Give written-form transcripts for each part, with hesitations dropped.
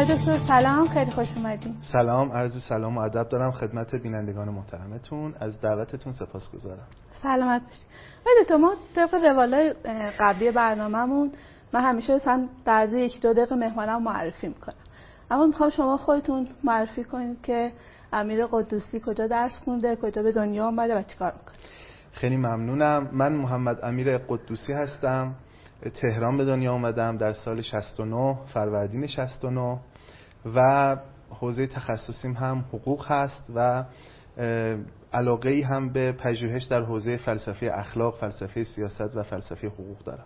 آقای دکتر سلام، خیلی خوش اومدین. سلام، عرض سلام و ادب دارم خدمت بینندگان محترمتون. از دعوتتون سپاسگزارم. سلامت باشید. آقای دکتر، ما طبق روالای قبلی برنامه‌مون من همیشه مثلا در عرض 1-2 دقیقه مهمانم معرفی میکنم، اما میخوام شما خودتون معرفی کنید که امیر قدوسی کجا درس خونده، کجا به دنیا اومده و چیکار میکنه. خیلی ممنونم. من محمد امیر قدوسی هستم. تهران به دنیا اومدم در سال 69 فروردین 69 و حوزه تخصصیم هم حقوق هست و علاقه‌ای هم به پژوهش در حوزه فلسفه اخلاق، فلسفه سیاست و فلسفه حقوق دارم.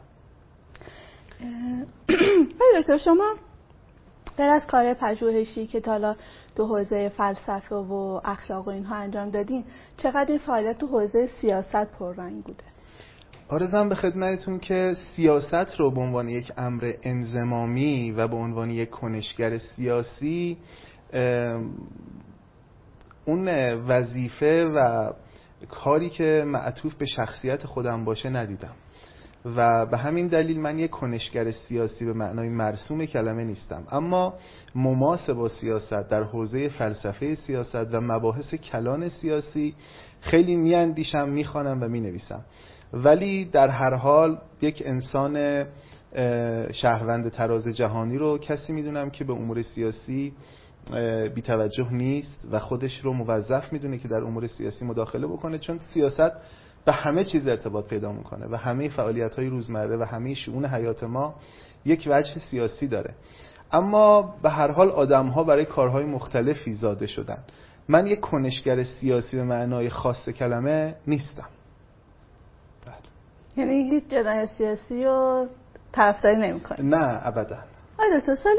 دکتر، شما غیر از کار پژوهشی که تا حالا تو حوزه فلسفه و اخلاق و اینها انجام دادین، چقدر این فعالیت تو حوزه سیاست پررنگ بوده؟ عرضم به خدمتتون که سیاست رو به عنوان یک امر انضمامی و به عنوان یک کنشگر سیاسی اون وظیفه و کاری که معطوف به شخصیت خودم باشه ندیدم و به همین دلیل من یک کنشگر سیاسی به معنای مرسوم کلمه نیستم، اما مماس با سیاست در حوزه فلسفه سیاست و مباحث کلان سیاسی خیلی میاندیشم، میخوانم و مینویسم. ولی در هر حال یک انسان شهروند تراز جهانی رو کسی میدونم که به امور سیاسی بی توجه نیست و خودش رو موظف میدونه که در امور سیاسی مداخله بکنه، چون سیاست به همه چیز ارتباط پیدا میکنه و همه فعالیت‌های روزمره و همه شئون حیات ما یک وجه سیاسی داره. اما به هر حال آدم‌ها برای کارهای مختلفی زاده شدن. من یک کنشگر سیاسی به معنای خاص کلمه نیستم. یعنی هیچ جناح سیاسی رو طرفداری نمی‌کنی؟ نه ابداً. آره، تو سال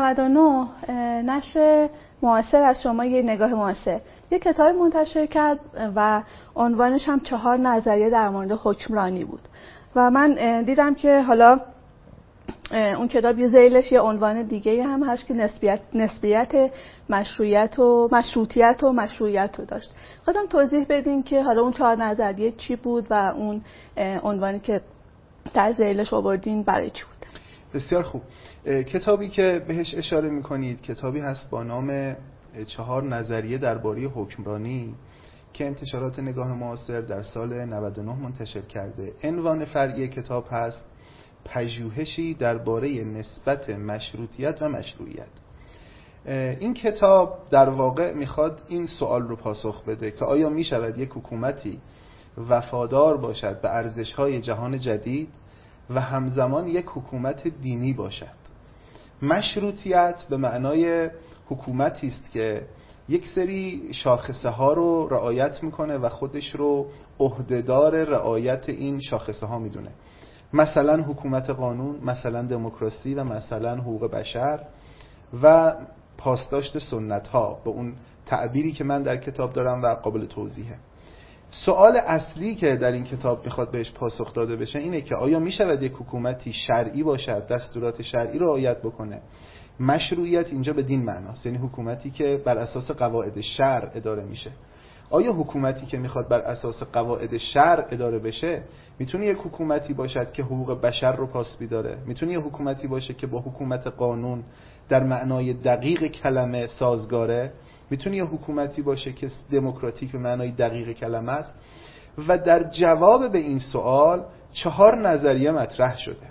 99 نشر معاصر از شما یه نگاه معاصر یه کتاب منتشر کرد و عنوانش هم 4 نظریه در مورد حکمرانی بود و من دیدم که حالا اون کتاب یه ذیلش یه عنوان دیگه هم هست که نسبیت مشروعیت و مشروعیت رو داشت. خواستم توضیح بدین که حالا اون 4 نظریه چی بود و اون عنوانی که در ذیلش آوردین برای چی بود. بسیار خوب. کتابی که بهش اشاره میکنید کتابی هست با نام 4 نظریه درباره حکمرانی که انتشارات نگاه معاصر در سال 99 منتشر کرده. عنوان فرعی کتاب هست پژوهشی درباره نسبت مشروطیت و مشروعیت. این کتاب در واقع میخواد این سوال رو پاسخ بده که آیا میشود یک حکومتی وفادار باشد به ارزش‌های جهان جدید و همزمان یک حکومت دینی باشد. مشروطیت به معنای حکومتی است که یک سری شاخصه ها رو رعایت میکنه و خودش رو عهدهدار رعایت این شاخصه ها میدونه، مثلا حکومت قانون، مثلا دموکراسی و مثلا حقوق بشر و پاسداشت سنت ها، به اون تعبیری که من در کتاب دارم و قابل توضیحه. سوال اصلی که در این کتاب میخواد بهش پاسخ داده بشه اینه که آیا میشود یک حکومتی شرعی باشد، دستورات شرعی رو رعایت بکنه؟ مشروعیت اینجا به دین معناست، یعنی حکومتی که بر اساس قواعد شرع اداره میشه. آیا حکومتی که میخواد بر اساس قواعد شرع اداره بشه میتونه یک حکومتی باشد که حقوق بشر رو پاسبی داره؟ میتونه یک حکومتی باشه که با حکومت قانون در معنای دقیق کلمه سازگاره؟ میتونه یه حکومتی باشه که دموکراتیک به معنای دقیق کلمه است؟ و در جواب به این سوال 4 نظریه مطرح شده.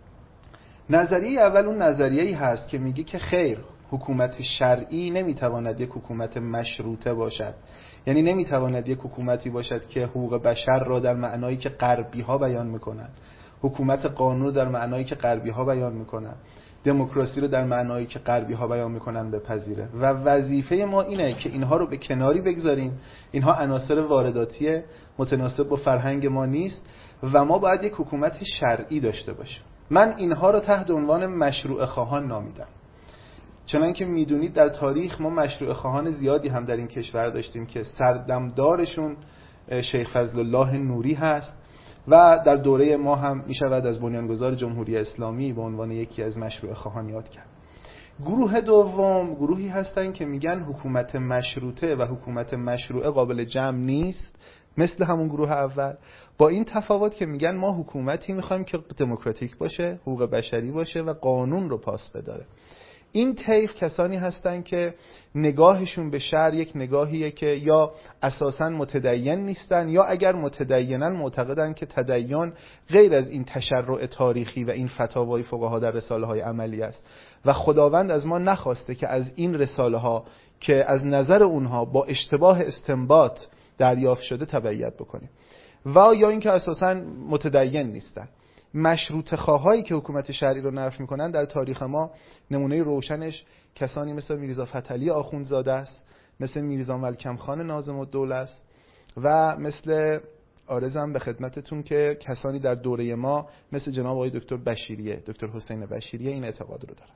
نظریه اول اون نظریه‌ای هست که میگه که خیر، حکومت شرعی نمیتواند یک حکومت مشروطه باشد، یعنی نمیتواند یک حکومتی باشد که حقوق بشر را در معنایی که غربی ها بیان میکنن، حکومت قانون در معنایی که غربی ها بیان میکنن، دموکراسی رو در معنایی که غربی ها بیان میکنن بپذیره. و وظیفه ما اینه که اینها رو به کناری بگذاریم. اینها عناصر وارداتی متناسب با فرهنگ ما نیست و ما باید یک حکومت شرعی داشته باشیم. من اینها رو تحت عنوان مشروع خواهان نامیدم. چنانکه میدونید در تاریخ ما مشروع خواهان زیادی هم در این کشور داشتیم که سردمدارشون شیخ فضل الله نوری هست و در دوره ما هم میشود از بنیانگذار جمهوری اسلامی به عنوان یکی از مشروع خواهان یاد کرد. گروه دوم گروهی هستن که میگن حکومت مشروطه و حکومت مشروعه قابل جمع نیست، مثل همون گروه اول، با این تفاوت که میگن ما حکومتی میخوایم که دموکراتیک باشه، حقوق بشری باشه و قانون رو پاس بداره. این طیف کسانی هستن که نگاهشون به شرع یک نگاهیه که یا اساساً متدین نیستن یا اگر متدینن معتقدن که تدین غیر از این تشرع تاریخی و این فتاوای فقها در رساله های عملی است و خداوند از ما نخواسته که از این رساله ها که از نظر اونها با اشتباه استنباط دریافت شده تبعیت بکنیم، و یا اینکه اساساً متدین نیستن. مشروط خواهایی که حکومت شرعی رو نفی میکنن در تاریخ ما نمونه روشنش کسانی مثل میرزا فتحعلی آخوندزاده است، مثل میرزا ملکم خان ناظم الدوله است و مثل عرضم به خدمتتون که کسانی در دوره ما مثل جناب آقای دکتر بشیریه، دکتر حسین بشیریه این اعتقاد رو دارن.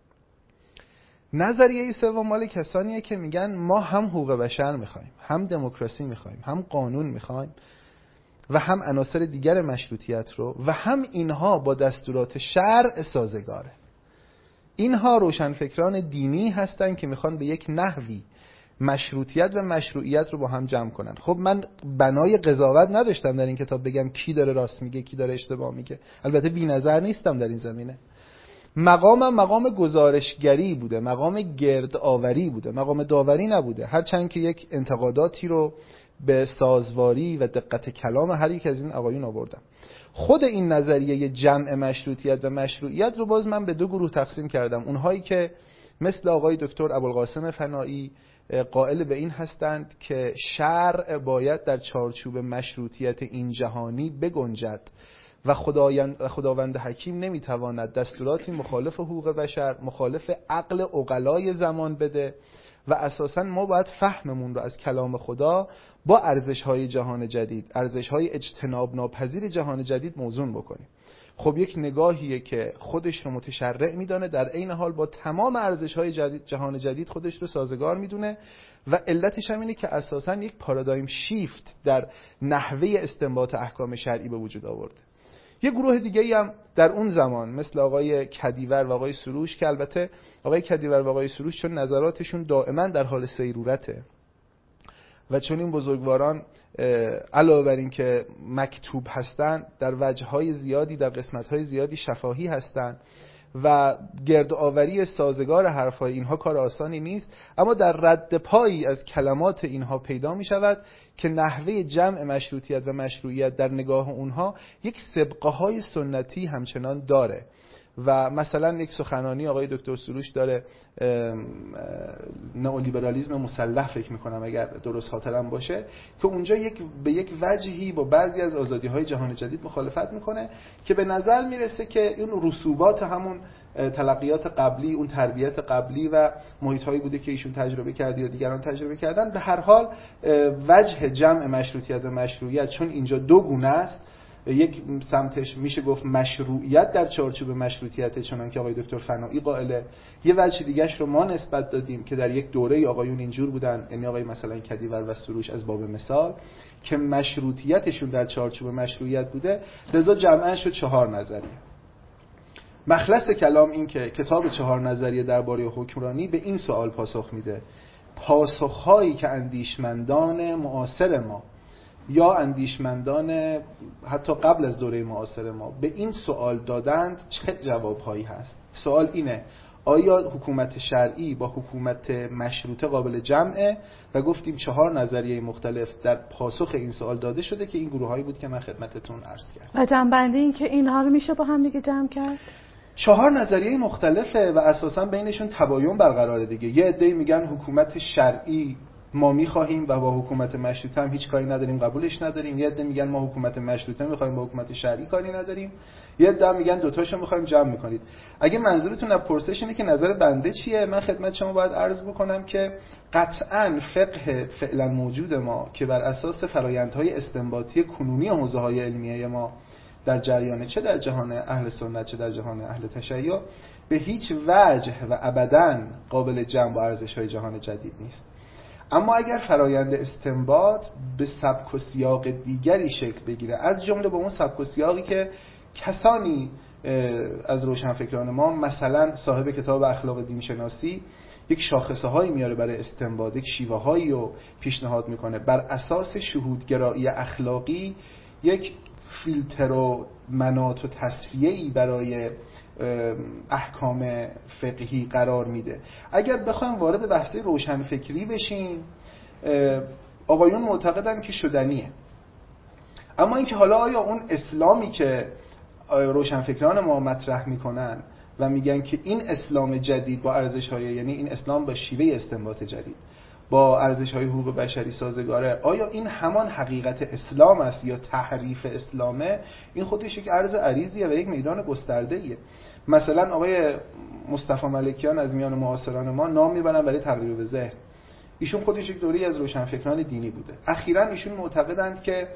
نظریه سوم مال کسانیه که میگن ما هم حقوق بشر میخوایم، هم دموکراسی میخوایم، هم قانون میخوایم و هم عناصر دیگر مشروطیت رو و هم اینها با دستورات شرع سازگاره. اینها روشنفکران دینی هستن که میخوان به یک نحوی مشروطیت و مشروعیت رو با هم جمع کنن. خب من بنای قضاوت نداشتم در این کتاب بگم کی داره راست میگه کی داره اشتباه میگه، البته بی نظر نیستم در این زمینه. مقامم مقام گزارشگری بوده، مقام گرد آوری بوده، مقام داوری نبوده، هرچند که یک انتقاداتی رو به سازواری و دقت کلام هر یک از این آقایون آوردم. خود این نظریه جمع مشروطیت و مشروعیت رو باز من به دو گروه تقسیم کردم. اونهایی که مثل آقای دکتر ابوالقاسم فنایی قائل به این هستند که شرع باید در چارچوب مشروطیت این جهانی بگنجد و خداوند حکیم نمیتواند دستوراتی مخالف حقوق بشر، مخالف عقل عقلای زمان بده و اساساً ما باید فهممون رو از کلام خدا با ارزش‌های جهان جدید، ارزش‌های اجتناب ناپذیر جهان جدید موزون بکنیم. خب یک نگاهیه که خودش رو متشرع میدونه، در عین حال با تمام ارزش‌های جهان جدید خودش رو سازگار میدونه و علتش هم اینه که اساساً یک پارادایم شیفت در نحوه استنباط احکام شرعی به وجود آورده. یه گروه دیگه‌ای هم در اون زمان مثل آقای کدیور و آقای سروش که البته آقای کدیور و آقای سروش چون نظراتشون دائما در حال سیرورته و چون این بزرگواران علاوه بر این که مکتوب هستن در وجه‌های زیادی در قسمت‌های زیادی شفاهی هستن و گردآوری سازگار حرف‌های اینها کار آسانی نیست، اما در رد پایی از کلمات اینها پیدا می‌شود که نحوه جمع مشروطیت و مشروعیت در نگاه اونها یک سابقه‌های سنتی همچنان داره. و مثلا یک سخنرانی آقای دکتر سروش داره، نئولیبرالیسم مسلح فکر میکنم اگر درست خاطرم باشه، که اونجا به یک وجهی با بعضی از آزادی‌های جهان جدید مخالفت میکنه که به نظر میرسه که اون رسوبات همون تلقیات قبلی، اون تربیت قبلی و محیط‌هایی بوده که ایشون تجربه کرده یا دیگران تجربه کردن. به هر حال وجه جمع مشروطیت و مشروعیت چون اینجا دو گونه است، یک سمتش میشه گفت مشروعیت در چارچوب مشروطیت چنان که آقای دکتر فنایی قائله، یه وجه دیگه‌اش رو ما نسبت دادیم که در یک دوره آقایون اینجور بودن، یعنی آقای مثلا کدیور و سروش از باب مثال که مشروطیتشون در چارچوب مشروعیت بوده، لذا جمعاً شد 4 نظریه. مخلص کلام این که کتاب 4 نظریه درباره حکمرانی به این سوال پاسخ میده: پاسخهایی که اندیشمندان معاصر ما یا اندیشمندان حتی قبل از دوره معاصر ما به این سوال دادند چه جوابهایی هست؟ سوال اینه: آیا حکومت شرعی با حکومت مشروطه قابل جمعه؟ و گفتیم 4 نظریه مختلف در پاسخ این سوال داده شده که این گروهایی بود که من خدمتتون عرض کردم. و جمع‌بندی این که اینها رو میشه با هم دیگه جمع کرد؟ 4 نظریه مختلفه و اساساً بینشون تباین برقراره دیگه. یه عده‌ای میگن حکومت شرعی ما میخواهیم و با حکومت مشروطه هم هیچ کاری نداریم، قبولش نداریم. یه عده میگن ما حکومت مشروطه میخوایم با حکومت شرعی کاری نداریم. یه عده میگن دوتاشو میخوایم جمع میکنید. اگه منظورتون از پرسش اینه که نظر بنده چیه، من خدمت شما باید عرض بکنم که قطعاً فقه فعلا موجود ما که بر اساس فرآیندهای استنباطی کنونی حوزه‌های علمیه ما در جریان، چه در جهان اهل سنت چه در جهان اهل تشیع، به هیچ وجه و ابداً قابل جمع با ارزش‌های جهان جدید نیست. اما اگر فرایند استنباط به سبک و سیاق دیگری شکل بگیره، از جمله با اون سبک و سیاقی که کسانی از روشنفکران ما، مثلا صاحب کتاب اخلاق دین شناسی، یک شاخصه هایی میاره برای استنباط، یک شیوه هایی رو پیشنهاد میکنه، بر اساس شهودگرایی اخلاقی یک فیلتر و مناط و تصفیه‌ای برای احکام فقهی قرار میده. اگر بخوایم وارد بحث روشنفکری بشیم، آقایون معتقدن که شدنیه، اما اینکه حالا آیا اون اسلامی که روشنفکران ما مطرح میکنن و میگن که این اسلام جدید با ارزش‌های، یعنی این اسلام با شیوه استنباط جدید با ارزش‌های حقوق بشری سازگاره، آیا این همان حقیقت اسلام است یا تحریف اسلامه؟ این خودش یک عرض عریضیه و یک میدان گسترده‌ایه. مثلا آقای مصطفی ملکیان از میان معاصران ما نام میبرن برای تقریب ذهن. ایشون خودش یک دوره‌ای از روشنفکران دینی بوده. اخیراً ایشون معتقدند که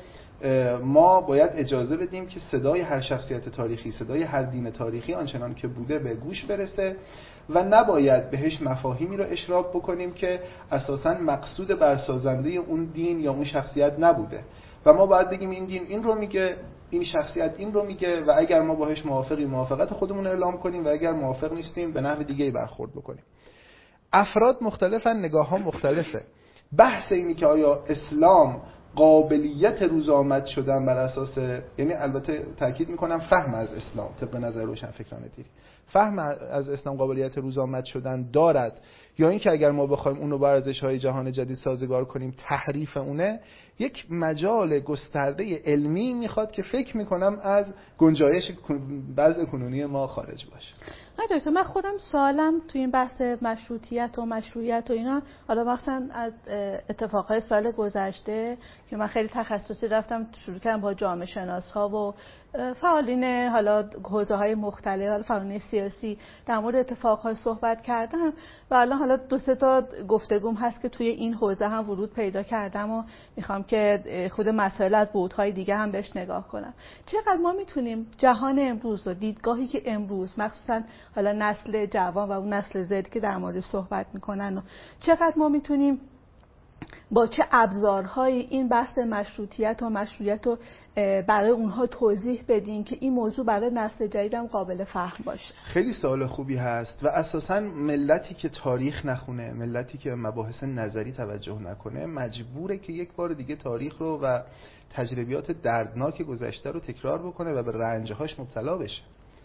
ما باید اجازه بدیم که صدای هر شخصیت تاریخی، صدای هر دین تاریخی آنچنان که بوده به گوش برسه و نباید بهش مفاهیمی رو اشراف بکنیم که اساساً مقصود برسازنده اون دین یا اون شخصیت نبوده و ما باید بگیم این دین این رو میگه، این شخصیت این رو میگه و اگر ما باهاش موافقیم موافقت خودمون رو اعلام کنیم و اگر موافق نیستیم به نحو دیگه‌ای برخورد بکنیم. افراد مختلفن، نگاه‌ها مختلفه. بحث اینی که آیا اسلام قابلیت روز آمد شدن بر اساس، یعنی البته تاکید میکنم فهم از اسلام طبق نظر روشنفکران دیری، فهم از اسلام قابلیت روز آمد شدن دارد یا اینکه اگر ما بخوایم اون رو با ارزش‌های جهان جدید سازگار کنیم تحریف اونه، یک مجال گسترده علمی میخواد که فکر میکنم از گنجایش وضع کنونی ما خارج باشه. دکتر، من خودم سوالم تو این بحث مشروطیت و مشروعیت و اینا، حالا مثلا از اتفاقهای سال گذشته که من خیلی تخصصی رفتم شروع کردم با جامعه شناس‌ها و فعالین حالا حوزه‌های مختلف، حالا فعالین سیاسی در مورد اتفاق‌ها صحبت کردم و الان حالا 2-3 تا گفتگوم هست که توی این حوزه هم ورود پیدا کردم و میخوام که خود مسائل از بعدهای دیگه هم بهش نگاه کنم. چقدر ما میتونیم جهان امروز و دیدگاهی که امروز مخصوصا حالا نسل جوان و اون نسل زد که در مورد صحبت میکنن و چقدر ما میتونیم با چه ابزارهایی این بحث مشروطیت و مشروعیت رو برای اونها توضیح بدیم که این موضوع برای نسل جدید هم قابل فهم باشه؟ خیلی سوال خوبی هست و اساساً ملتی که تاریخ نخونه، ملتی که مباحث نظری توجه نکنه، مجبوره که یک بار دیگه تاریخ رو و تجربیات دردناک گذشته رو تکرار بکنه و به رنجهاش مبتلا بشه.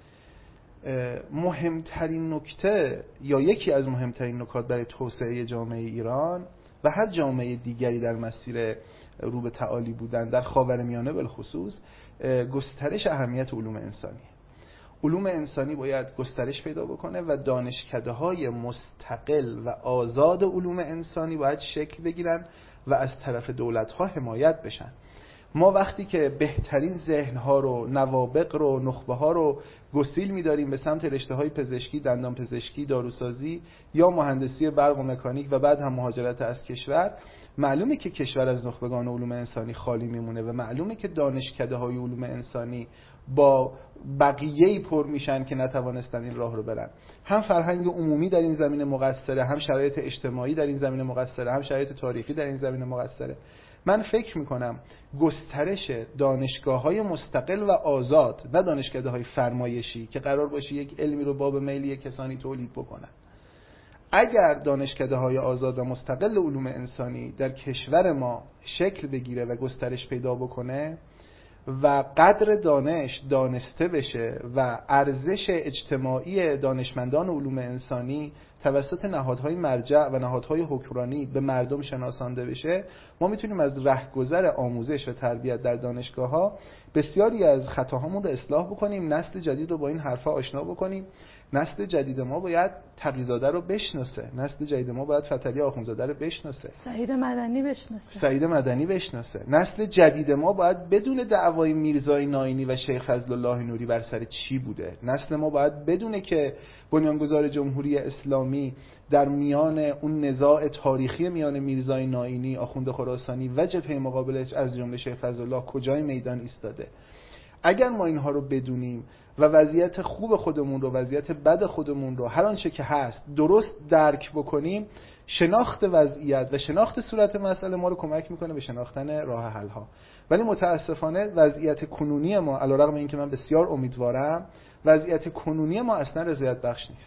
مهمترین نکته یا یکی از مهمترین نکات برای توسعه جامعه ایران و هر جامعه دیگری در مسیر رو به تعالی بودن در خاورمیانه بالخصوص، گسترش اهمیت علوم انسانی. علوم انسانی باید گسترش پیدا بکنه و دانشکده‌های مستقل و آزاد علوم انسانی باید شکل بگیرن و از طرف دولت‌ها حمایت بشن. ما وقتی که بهترین ذهن‌ها رو، نوابغ رو، نخبه‌ها رو گسیل می‌داریم به سمت رشته‌های پزشکی، دندان پزشکی، داروسازی یا مهندسی برق و مکانیک و بعد هم مهاجرت از کشور، معلومه که کشور از نخبگان علوم انسانی خالی میمونه و معلومه که دانشکده‌های علوم انسانی با بقیه‌ای پر میشن که نتوانستن این راه رو برن. هم فرهنگ عمومی در این زمینه مقصره، هم شرایط اجتماعی در این زمینه مقصره، هم شرایط تاریخی در این زمینه مقصره. من فکر میکنم گسترش دانشگاه‌های مستقل و آزاد و دانشکده‌های فرمایشی که قرار باشه یک علمی رو باب میلی کسانی تولید بکنن، اگر دانشکده‌های آزاد و مستقل علوم انسانی در کشور ما شکل بگیره و گسترش پیدا بکنه و قدر دانش دانسته بشه و ارزش اجتماعی دانشمندان علوم انسانی توسط نهادهای مرجع و نهادهای حکمرانی به مردم شناسانده بشه، ما میتونیم از رهگذر آموزش و تربیت در دانشگاه‌ها بسیاری از خطاهامون رو اصلاح بکنیم، نسل جدید رو با این حرفا آشنا بکنیم. نسل جدید ما باید تقی‌زاده رو بشناسه، نسل جدید ما باید فتحعلی آخوندزاده رو بشناسه، سعید مدنی بشناسه. نسل جدید ما باید بدون دعوای میرزای ناینی و شیخ فضل الله نوری بر سر چی بوده. نسل ما باید بدونه که بنیانگذار جمهوری اسلامی در میان اون نزاع تاریخی میان میرزای ناینی، آخوند خراسانی و جبهه مقابلش از جمله شیخ فضل الله کجای میدان ایستاده. اگر ما اینها رو بدونیم و وضعیت خوب خودمون رو، وضعیت بد خودمون رو، هر آنچه که هست درست درک بکنیم، شناخت وضعیت و شناخت صورت مسئله ما رو کمک میکنه به شناختن راه حل ها. ولی متاسفانه وضعیت کنونی ما، علیرغم اینکه من بسیار امیدوارم، وضعیت کنونی ما اصلا رضایت بخش نیست.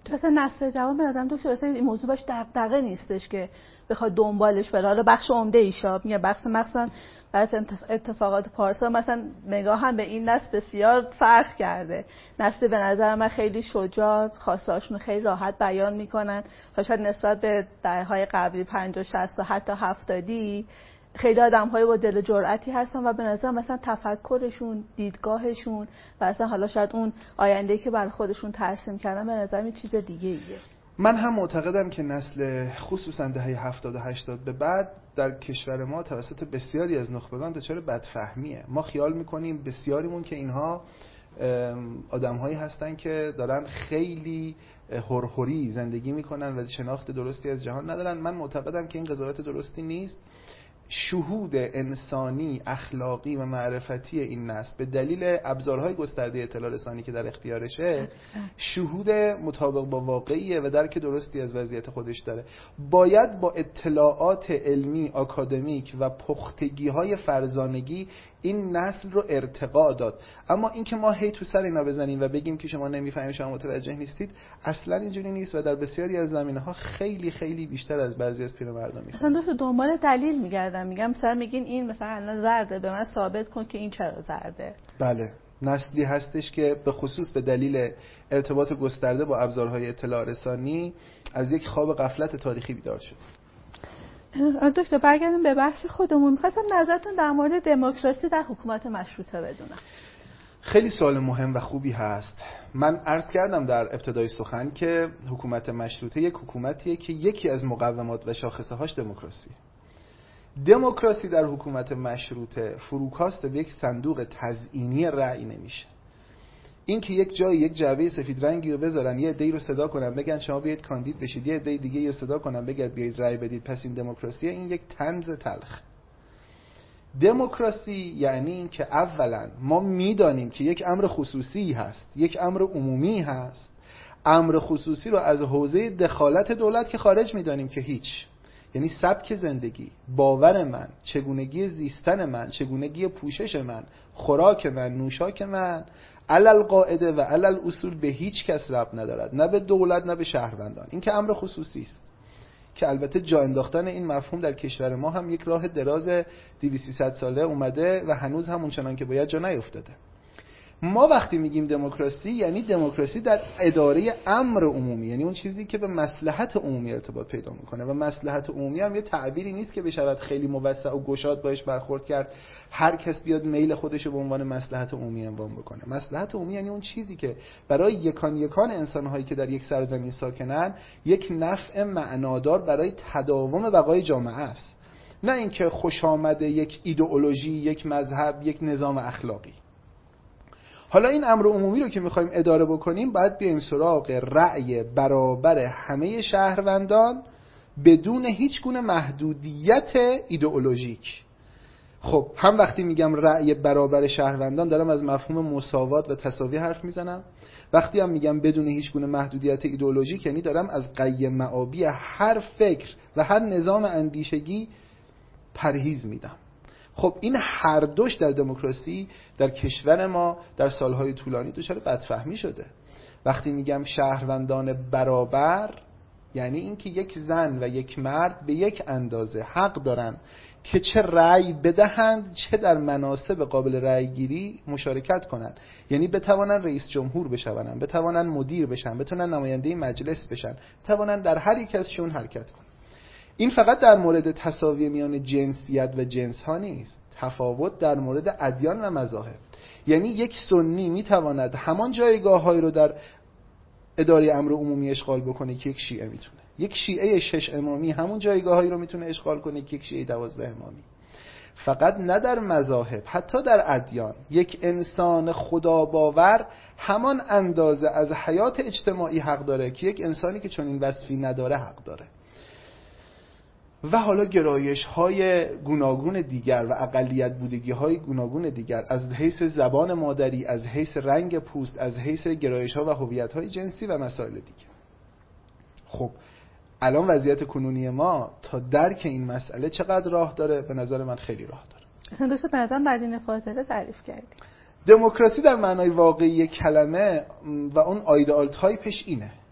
مثلا نسل جوان به نظرم دکتر اصلا این موضوع باش دغدغه نیستش که بخواد دنبالش بره. حالا بخش عمده ایشا میگه بخش مثلا بعضی اتفاقات پارسال مثلا نگاه هم به این نسل بسیار فرق کرده. نسل به نظر من خیلی شجاع، خواستهاشون خیلی راحت بیان میکنن، شاید نسبت به دهه‌های قبلی 50 60 و حتی 70 خیلی آدم‌های با دل و جرأتی هستن و به نظر مثلا تفکرشون، دیدگاهشون و اصلا حالا شاید اون آینده‌ای که برای خودشون ترسیم کردن به نظر یه چیز دیگه‌ایه. من هم معتقدم که نسل خصوصا دهه 70 و 80 به بعد در کشور ما توسط بسیاری از نخبگان دچار بدفهمیه. ما خیال می‌کنیم بسیاریمون که اینها آدم‌هایی هستن که دارن خیلی هرهری زندگی میکنن و شناخت درستی از جهان ندارن. من معتقدم که این قضاوت درستی نیست. شهود انسانی، اخلاقی و معرفتی این نسل به دلیل ابزارهای گسترده اطلاع رسانی که در اختیارشه شهود مطابق با واقعیه و درک درستی از وضعیت خودش داره. باید با اطلاعات علمی، آکادمیک و پختگی‌های فرزانگی این نسل رو ارتقا داد. اما اینکه ما هی تو سر اینا بزنیم و بگیم که شما نمیفهمید، شما متوجه نیستید، اصلا اینجوری نیست و در بسیاری از زمینه‌ها خیلی خیلی بیشتر از بعضی از پیرمردان می‌خوام. مثلا دنبال دلیل میگردم، میگم مثلا میگین این مثلا الان زرده، به من ثابت کن که این چرا زرده. بله، نسلی هستش که به خصوص به دلیل ارتباط گسترده با ابزارهای اطلاع رسانی از یک خواب غفلت تاریخی بیدار شد. دکتر برگردیم به بحث خودمون، می‌خواستم نظرتون در مورد دموکراسی در حکومت مشروطه بدونم. خیلی سوال مهم و خوبی هست. من عرض کردم در ابتدای سخن که حکومت مشروطه یک حکومتیه که یکی از مقومات و شاخصه‌هاش دموکراسی. دموکراسی در حکومت مشروطه فروکاست به یک صندوق تزیینی رأی نمیشه. این که یک جایی یک جعبه سفید رنگی رو بذارن، یه عده‌ای رو صدا کنن بگن شما بیاید کاندید بشید، یه عده دیگه رو صدا کنن بگن بیاید رأی بدید، پس این دموکراسیه، این یک طنز تلخ. دموکراسی یعنی این که اولا ما میدانیم که یک امر خصوصی هست، یک امر عمومی هست. امر خصوصی رو از حوزه دخالت دولت که خارج میدانیم که هیچ. یعنی سبک زندگی، باور من، چگونگی زیستن من، چگونگی پوشش من، خوراک من، نوشاک من علل قاعده و علل اصول به هیچ کس ربط ندارد، نه به دولت نه به شهروندان. این که امر خصوصی است که البته جا انداختن این مفهوم در کشور ما هم یک راه دراز 200-300 ساله اومده و هنوز هم اونچنان که باید جا نیفتاده. ما وقتی میگیم دموکراسی یعنی دموکراسی در اداره امر عمومی، یعنی اون چیزی که به مصلحت عمومی ارتباط پیدا میکنه. و مصلحت عمومی هم یه تعبیری نیست که بشود خیلی موسع و گشاد باش برخورد کرد، هر کس بیاد میل خودش رو به عنوان مصلحت عمومی عنوان بکنه. مصلحت عمومی یعنی اون چیزی که برای یکان انسان‌هایی که در یک سرزمین ساکنن یک نفع معنادار برای تداوم بقای جامعه است، نه اینکه خوش آمده یک ایدئولوژی، یک مذهب، یک نظام اخلاقی. حالا این امر عمومی رو که میخوایم اداره بکنیم باید بیایم سراغ رأی برابر همه شهروندان بدون هیچ گونه محدودیت ایدئولوژیک. خب هم وقتی میگم رأی برابر شهروندان دارم از مفهوم مساوات و تساوی حرف میزنم، وقتی هم میگم بدون هیچ گونه محدودیت ایدئولوژیک یعنی دارم از قیم معابی هر فکر و هر نظام اندیشگی پرهیز میدم. خب این هر دوش در دموکراسی در کشور ما در سالهای طولانی دچار بدفهمی شده. وقتی میگم شهروندان برابر یعنی اینکه یک زن و یک مرد به یک اندازه حق دارن که چه رأی بدهند چه در مناصب قابل رأی گیری مشارکت کنند. یعنی بتوانن رئیس جمهور بشن، بتوانن مدیر بشن، بتونن نماینده مجلس بشن، بتوانن در هر یک ازشون حرکت کنن. این فقط در مورد تساوی میان جنسیت و جنس ها نیست، تفاوت در مورد ادیان و مذاهب. یعنی یک سنی میتواند همان جایگاه‌هایی رو در اداره امر عمومی اشغال بکنه که یک شیعه میتونه. یک شیعه 6 امامی همون جایگاه‌هایی رو میتونه اشغال کنه که یک شیعه 12 امامی. فقط نه در مذاهب، حتی در ادیان یک انسان خدا باور همان اندازه از حیات اجتماعی حق داره که یک انسانی که چنین وصفی نداره حق داره. و حالا گرایش‌های گوناگون دیگر و اقلیت بودگی‌های گوناگون دیگر از حیث زبان مادری، از حیث رنگ پوست، از حیث گرایش‌ها و هویت‌های جنسی و مسائل دیگر. خب الان وضعیت کنونی ما تا درک این مسئله چقدر راه داره؟ به نظر من خیلی راه داره. اصلا دوست بعداً مدینه فاضله تعریف کردیم. دموکراسی در معنای واقعی کلمه و اون آیدئال تایپش اینه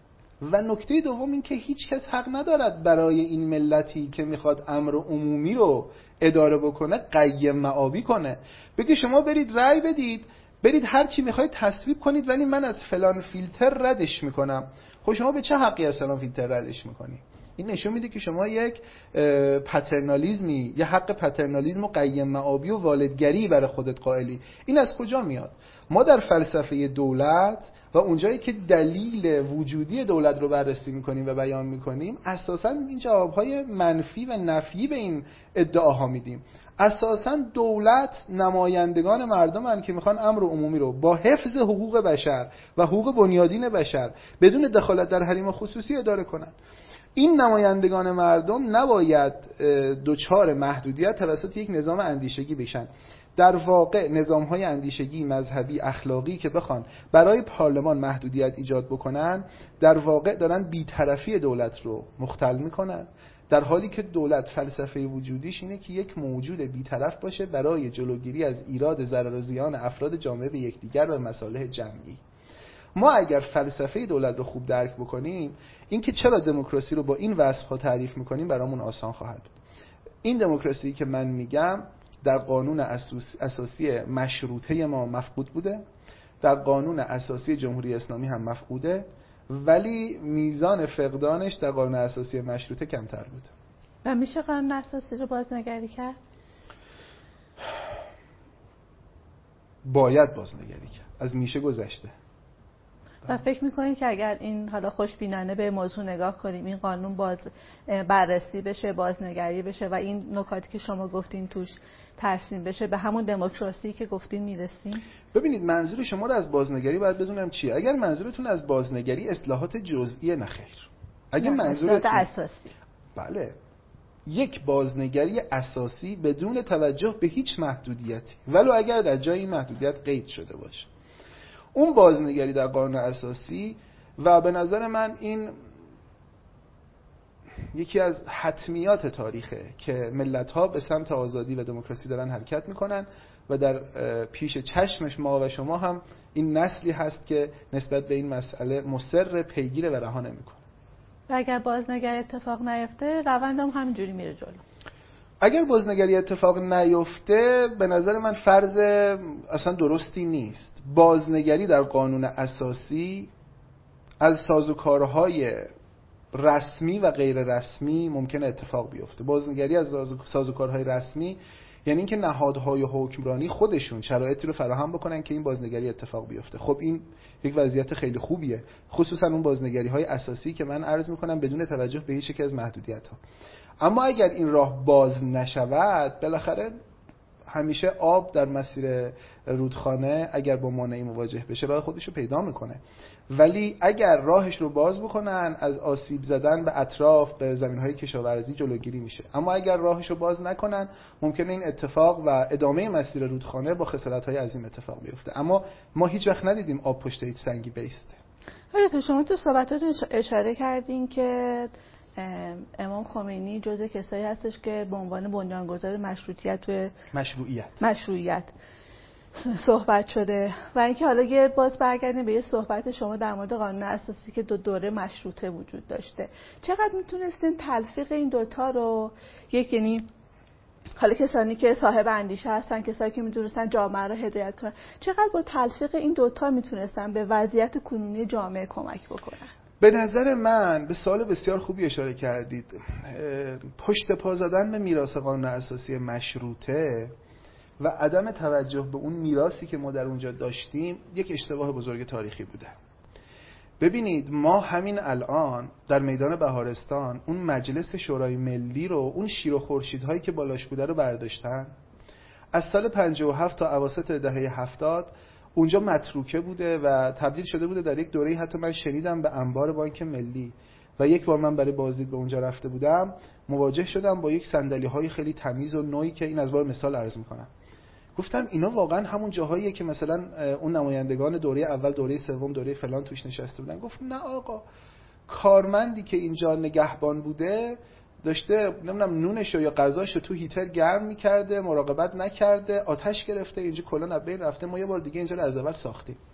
و نکته دوم این که هیچ کس حق ندارد برای این ملتی که میخواد امر عمومی رو اداره بکنه قیم معابی کنه، بگه شما برید رأی بدید، برید هر چی میخواید تصویب کنید، ولی من از فلان فیلتر ردش میکنم. خب شما به چه حقی از فلان فیلتر ردش میکنی؟ این نشون میده که شما یک پترنالیزمی، یه حق پترنالیزم و قیم معابی و والدگری برای خودت قائلی. این از کجا میاد؟ ما در فلسفه دولت و اونجایی که دلیل وجودی دولت رو بررسی میکنیم و بیان میکنیم، اساساً این جوابهای منفی و نفیی به این ادعاها میدیم. اساساً دولت نمایندگان مردمن که میخوان امر عمومی رو با حفظ حقوق بشر و حقوق بنیادین بشر بدون دخالت در حریم خصوصی اداره کنن. این نمایندگان مردم نباید دچار محدودیت توسط یک نظام اندیشگی بشن. در واقع نظام‌های اندیشگی، مذهبی، اخلاقی که بخوان برای پارلمان محدودیت ایجاد بکنن، در واقع دارن بی‌طرفی دولت رو مختل میکنن، در حالی که دولت فلسفه وجودیش اینه که یک موجود بی‌طرف باشه برای جلوگیری از ایراد ضرر و زیان افراد جامعه به یکدیگر و مصالح جمعی. ما اگر فلسفه دولت رو خوب درک بکنیم، اینکه چرا دموکراسی رو با این وصف‌ها تعریف میکنیم برامون آسان خواهد بود. این دموکراسی که من میگم در قانون اساسی مشروطه ما مفقود بوده، در قانون اساسی جمهوری اسلامی هم مفقوده، ولی میزان فقدانش در قانون اساسی مشروطه کمتر بود. و میشه قانون اساسی رو بازنگری کرد؟ باید بازنگری کرد. از میشه گذشته. و فکر میکنید که اگر این حالا خوشبینانه به موضوع نگاه کنیم، این قانون بررسی بشه، بازنگری بشه و این نکاتی که شما گفتین توش ترسیم بشه، به همون دموکراسی که گفتین میرسیم؟ ببینید، منظور شما رو از بازنگری باید بدونم چیه. اگر منظورتون از بازنگری اصلاحات جزئی، نخیر. اگه منظورتون اساسی، بله، یک بازنگری اساسی بدون توجه به هیچ محدودیتی، ولو اگر در جای این محدودیت قید شده باشه، اون بازنگری در قانون اساسی. و به نظر من این یکی از حتمیات تاریخه که ملت‌ها به سمت آزادی و دموکراسی دارن حرکت میکنن و در پیش چشمش ما و شما هم این نسلی هست که نسبت به این مسئله مصر، پیگیر و رها نمیکنه. و اگر بازنگری اتفاق نیفته، روندم همینجوری میره جلو. اگر بازنگری اتفاق نیفته، به نظر من فرض اصلا درستی نیست. بازنگری در قانون اساسی از سازوکارهای رسمی و غیر رسمی ممکنه اتفاق بیفته. بازنگری از سازوکارهای رسمی یعنی اینکه نهادهای حکمرانی خودشون شرایطی رو فراهم بکنن که این بازنگری اتفاق بیفته. خب این یک وضعیت خیلی خوبیه، خصوصا اون بازنگری‌های اساسی که من عرض می‌کنم بدون توجه به هیچ یک از محدودیت‌ها. اما اگر این راه باز نشود، بالاخره همیشه آب در مسیر رودخانه اگر با مانعی مواجه بشه راه خودش رو پیدا میکنه، ولی اگر راهش رو باز بکنن از آسیب زدن به اطراف، به زمینهای کشاورزی جلوگیری میشه. اما اگر راهش رو باز نکنن، ممکنه این اتفاق و ادامه مسیر رودخانه با خسارت‌های عظیم اتفاق بیفته. اما ما هیچ وقت ندیدیم آب پشت هیچ سنگی بیسته. شما تو صحبتاتون اشاره کردین که امام خمینی جزء کسایی هستش که به عنوان بنیانگذار مشروعیت صحبت شده و اینکه حالا یه باز برگردیم به یه صحبت شما در مورد قانون اساسی که دو دوره مشروطه وجود داشته. چقدر میتونستین تلفیق این دوتا رو، یعنی حالا کسانی که صاحب اندیشه هستن، کسانی که میتونستن جامعه رو هدایت کنن، چقدر با تلفیق این دوتا میتونستن به وضعیت کنونی جامعه کمک بکنن؟ به نظر من به سوال بسیار خوبی اشاره کردید. پشت پا زدن به میراث قانون اساسی مشروطه و عدم توجه به اون میراثی که ما در اونجا داشتیم یک اشتباه بزرگ تاریخی بوده. ببینید، ما همین الان در میدان بهارستان اون مجلس شورای ملی رو، اون شیر و خورشیدهایی که بالاش بوده رو برداشتن. از سال 57 تا اواسط دهه 70 اونجا متروکه بوده و تبدیل شده بوده در یک دوره‌ای، حتی من شنیدم، به انبار بانک ملی. و یک بار من برای بازدید به اونجا رفته بودم، مواجه شدم با یک صندلی‌های خیلی تمیز و نوعی که این از باب مثال عرض می‌کنم. گفتم اینا واقعا همون جاهاییه که مثلا اون نمایندگان دوره اول، دوره سوم، دوره فلان توش نشسته بودن. گفت نه آقا، کارمندی که اینجا نگهبان بوده داشته نمیدونم نونشو یا غذاشو تو هیتر گرم می‌کرده، مراقبت نکرده، آتش گرفته، اینجا کلا از بین رفته، ما یه بار دیگه اینجا رو از اول ساختیم.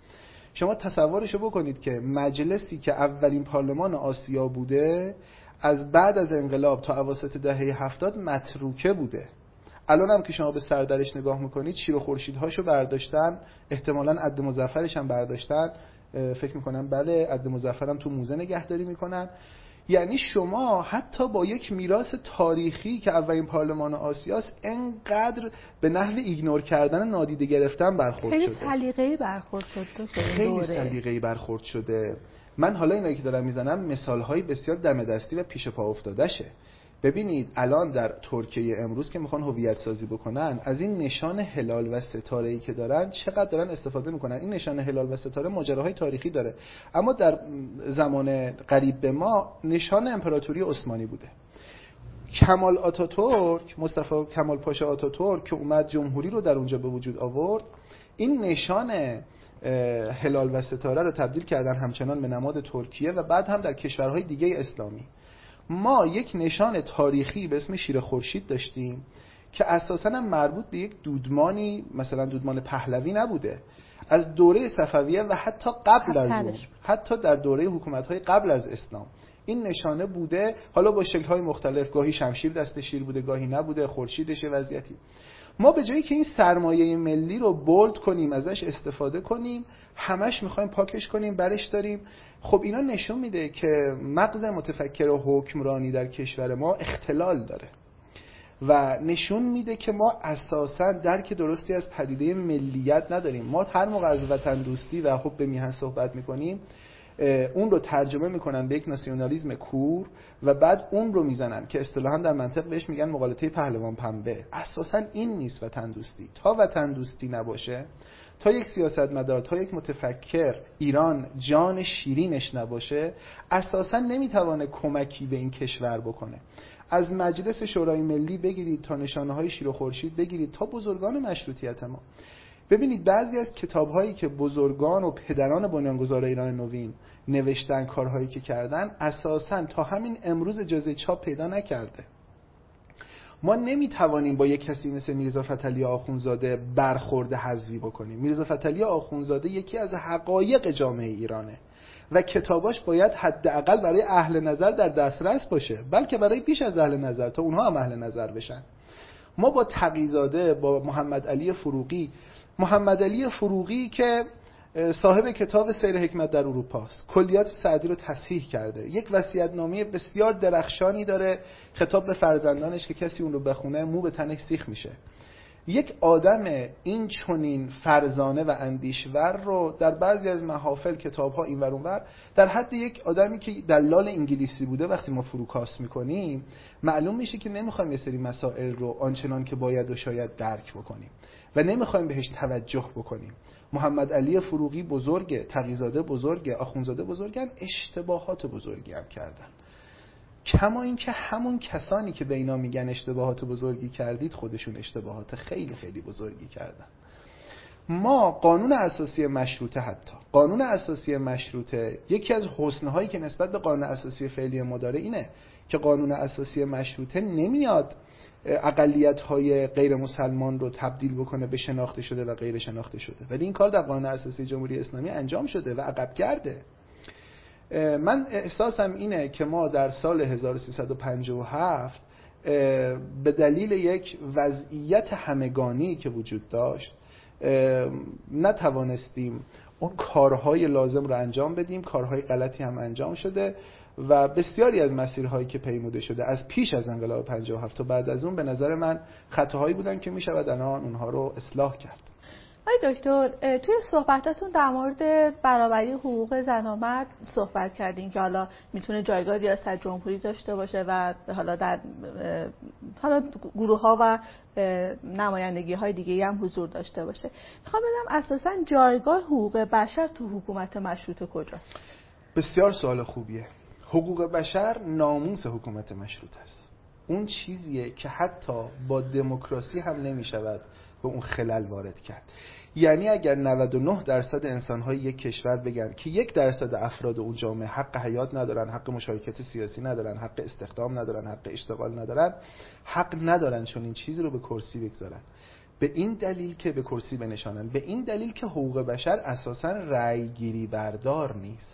شما تصورشو بکنید که مجلسی که اولین پارلمان آسیا بوده از بعد از انقلاب تا اواسط دهه 70 متروکه بوده. الان هم که شما به سردرش نگاه میکنید شیر و خورشیدهاشو برداشتن، احتمالاً عد مظفرش هم برداشتن، فکر میکنم بله عد مظفرم تو موزه نگهداری میکنن. یعنی شما حتی با یک میراث تاریخی که اولین پارلمان آسیاست انقدر به نحو ایگنور کردن، نادیده گرفتن برخورد شده. خیلی سلیقه‌ای برخورد شده. خیلی سلیقه‌ای برخورد شده. من حالا اینایی که دارم میزنم مثال‌های بسیار دم دستی و پیش پا افتاده‌شه. ببینید الان در ترکیه امروز که میخوان هویت سازی بکنن، از این نشان هلال و ستاره‌ای که دارن چقدر دارن استفاده میکنن. این نشان هلال و ستاره ماجراهای تاریخی داره، اما در زمان قریب به ما نشان امپراتوری عثمانی بوده. کمال آتاتورک، مصطفی کمال پاشا آتاتورک که اومد جمهوری رو در اونجا به وجود آورد، این نشان هلال و ستاره رو تبدیل کردن همچنان به نماد ترکیه و بعد هم در کشورهای دیگه اسلامی. ما یک نشان تاریخی به اسم شیر خورشید داشتیم که اساساً هم مربوط به یک دودمانی، مثلا دودمان پهلوی نبوده، از دوره صفویه و حتی قبل از اون، حتی در دوره حکومت‌های قبل از اسلام این نشانه بوده، حالا با شکل‌های مختلف، گاهی شمشیر دست شیر بوده، گاهی نبوده، خورشیدش وضعیتی. ما به جایی که این سرمایه ملی رو بولد کنیم، ازش استفاده کنیم، همش میخوایم پاکش کنیم، برش داریم. خب اینا نشون میده که مغز متفکر و حکمرانی در کشور ما اختلال داره و نشون میده که ما اساساً درک درستی از پدیده ملیت نداریم. ما هر موقع از وطن دوستی و حب میهن صحبت میکنیم، اون رو ترجمه میکنن به یک ناسیونالیسم کور و بعد اون رو میزنن که اصطلاحاً در منطق بهش میگن مغالطه پهلوان پنبه. اساساً این نیست وطن دوستی. تا وطن دوستی نباشه، تا یک سیاستمدار، تا یک متفکر ایران جان شیرینش نباشه، اساساً نمیتوانه کمکی به این کشور بکنه. از مجلس شورای ملی بگیرید تا نشانه‌های شیر و خورشید بگیرید تا بزرگان مشروطیت ما. ببینید بعضی از کتاب‌هایی که بزرگان و پدران بنیانگذار ایران نوین نوشتن، کارهایی که کردن، اساساً تا همین امروز اجازه چاپ پیدا نکرده. ما نمیتوانیم با یک کسی مثل میرزا فتحعلی آخوندزاده برخورد حذوی بکنیم. میرزا فتحعلی آخوندزاده یکی از حقایق جامعه ایرانه و کتاباش باید حداقل برای اهل نظر در دسترس باشه، بلکه برای بیش از اهل نظر، تا اونها هم اهل نظر بشن. ما با تقی‌زاده، با محمد علی فروغی که صاحب کتاب سیر حکمت در اروپا است، کلیات سعدی رو تصحیح کرده، یک وصیت‌نامه بسیار درخشانی داره خطاب به فرزندانش که کسی اون رو بخونه مو به تنش سیخ میشه. یک آدم این چنین فرزانه و اندیشور رو در بعضی از محافل، کتاب‌ها این ور اون ور، در حد یک آدمی که دلال انگلیسی بوده وقتی ما فروکاست میکنیم، معلوم میشه که نمیخوایم یه سری مسائل رو آنچنان که باید و شاید درک بکنیم و نمیخوایم بهش توجه بکنیم. محمد علی فروغی بزرگه، تقی‌زاده بزرگه، آخوندزاده بزرگن، اشتباهات بزرگی هم کردن. کما این که همون کسانی که به اینا میگن اشتباهات بزرگی کردید خودشون اشتباهات خیلی خیلی بزرگی کردن. ما قانون اساسی مشروطه، حتی قانون اساسی مشروطه، یکی از حسن‌هایی که نسبت به قانون اساسی فعلی ما داره اینه که قانون اساسی مشروطه نمیاد اقلیت‌های غیر مسلمان رو تبدیل بکنه به شناخته شده و غیر شناخته شده، ولی این کار در قانون اساسی جمهوری اسلامی انجام شده و عقب گرده. من احساسم اینه که ما در سال 1357 به دلیل یک وضعیت همگانی که وجود داشت نتوانستیم اون کارهای لازم رو انجام بدیم. کارهای غلطی هم انجام شده و بسیاری از مسیرهایی که پیموده شده از پیش از انقلاب 57 تا بعد از اون به نظر من خطاهایی بودن که میشود الان اونها رو اصلاح کرد. آقای دکتر، توی صحبتاتون در مورد برابری حقوق زن و مرد صحبت کردین که حالا میتونه جایگاه ریاست جمهوری داشته باشه و حالا در گروه ها و نمایندگی های دیگه هم حضور داشته باشه. میخوام بدم اساسا جایگاه حقوق بشر تو حکومت مشروطه کجاست؟ بسیار سوال خوبیه. حقوق بشر ناموس حکومت مشروطه است. اون چیزیه که حتی با دموکراسی هم نمیشود به اون خلل وارد کرد. یعنی اگر 99% انسان‌های یک کشور بگن که 1% افراد اون جامعه حق حیات ندارن، حق مشارکت سیاسی ندارن، حق استخدام ندارن، حق اشتغال ندارن، حق ندارن چون این چیزی رو به کرسی بگذارن. به این دلیل که به کرسی بنشانن، به این دلیل که حقوق بشر اساساً رأی گیری بردار نیست.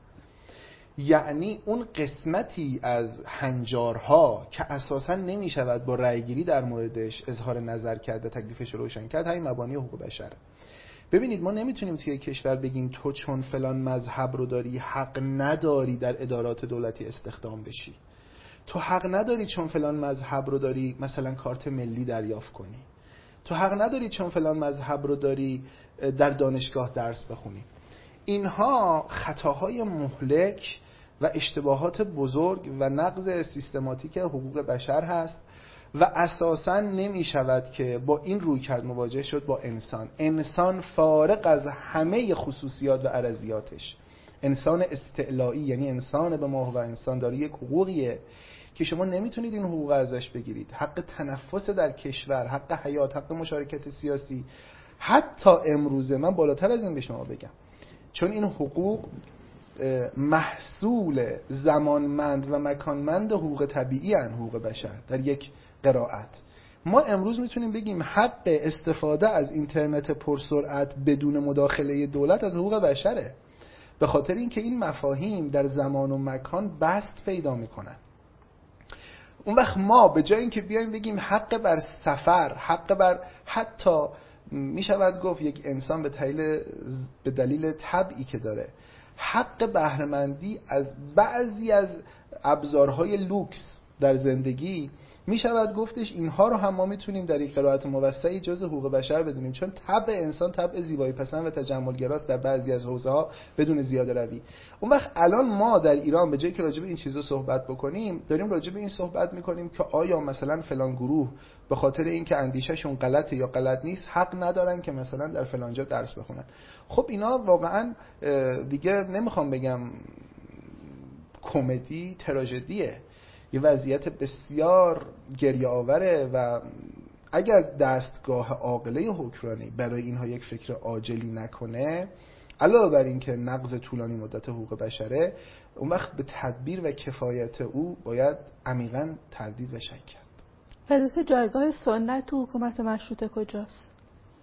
یعنی اون قسمتی از هنجارها که اساساً نمی شود با رأی گیری در موردش اظهار نظر کرده، تکلیفش رو روشن کرد، همین مبانی حقوق بشر. ببینید ما نمیتونیم توی کشور بگیم تو چون فلان مذهب رو داری حق نداری در ادارات دولتی استخدام بشی، تو حق نداری چون فلان مذهب رو داری مثلا کارت ملی دریافت کنی، تو حق نداری چون فلان مذهب رو داری در دانشگاه درس بخونی. اینها خطاهای مهلک و اشتباهات بزرگ و نقض سیستماتیک حقوق بشر هست و اساساً نمی شود که با این رویکرد مواجه شد با انسان فارغ از همه خصوصیات و عرضیاتش، انسان استعلایی، یعنی انسان به ما و انسان داره یک حقوقیه که شما نمیتونید این حقوق ازش بگیرید. حق تنفس در کشور، حق حیات، حق مشارکت سیاسی، حتی امروزه من بالاتر از این به شما بگم، چون این حقوق محصول زمانمند و مکانمند حقوق طبیعی هستند، حقوق بشر در یک قرائت. ما امروز میتونیم بگیم حق استفاده از اینترنت پرسرعت بدون مداخله دولت از حقوق بشره، به خاطر اینکه این مفاهیم در زمان و مکان بست پیدا میکنن. اون وقت ما به جای اینکه بیایم بگیم حق بر سفر، حق بر، حتی میشود گفت یک انسان به دلیل طبعی که داره حق بهره‌مندی از بعضی از ابزارهای لوکس در زندگی، می شود گفتش اینها رو هم ما میتونیم در یک قرائت موسعی جزء حقوق بشر بدونیم، چون طبع انسان طبع زیبایی پسند و تجملگراست در بعضی از حوزه‌ها بدون زیاده روی. اون وقت الان ما در ایران به جای که راجع به این چیزا صحبت بکنیم، داریم راجع به این صحبت میکنیم که آیا مثلا فلان گروه به خاطر اینکه اندیشه‌شون غلطه یا غلط نیست حق ندارن که مثلا در فلان جا درس بخونن. خب اینا واقعا دیگه نمیخوام بگم کمدی، تراژدیه، یه وضعیت بسیار گریه آوره و اگر دستگاه عاقله حکمرانی برای اینها یک فکر عاجلی نکنه، علاوه بر این که نقض طولانی مدت حقوق بشره، اون وقت به تدبیر و کفایت او باید عمیقاً تردید و شک کرد. حدیث جایگاه سنت تو حکومت مشروطه کجاست؟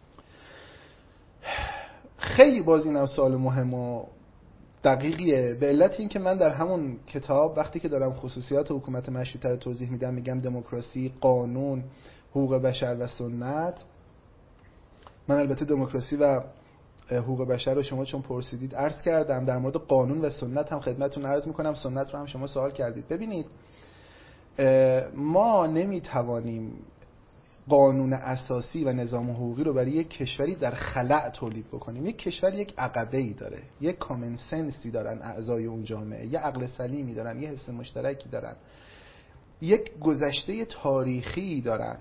خیلی باز این سوال مهم و دقیقیه، به علت این که من در همون کتاب وقتی که دارم خصوصیات حکومت مشروطه رو توضیح میدم میگم دموکراسی، قانون، حقوق بشر و سنت. من البته دموکراسی و حقوق بشر رو شما چون پرسیدید عرض کردم، در مورد قانون و سنت هم خدمتتون عرض میکنم، سنت رو هم شما سوال کردید. ببینید ما نمیتوانیم قانون اساسی و نظام حقوقی رو برای یک کشوری در خلأ تولید بکنیم. یک کشور یک عقبه‌ای داره، یک کامن سنسی دارن اعضای اون جامعه، یک عقل سلیمی دارن، یک حس مشترکی دارن، یک گذشته تاریخی دارن.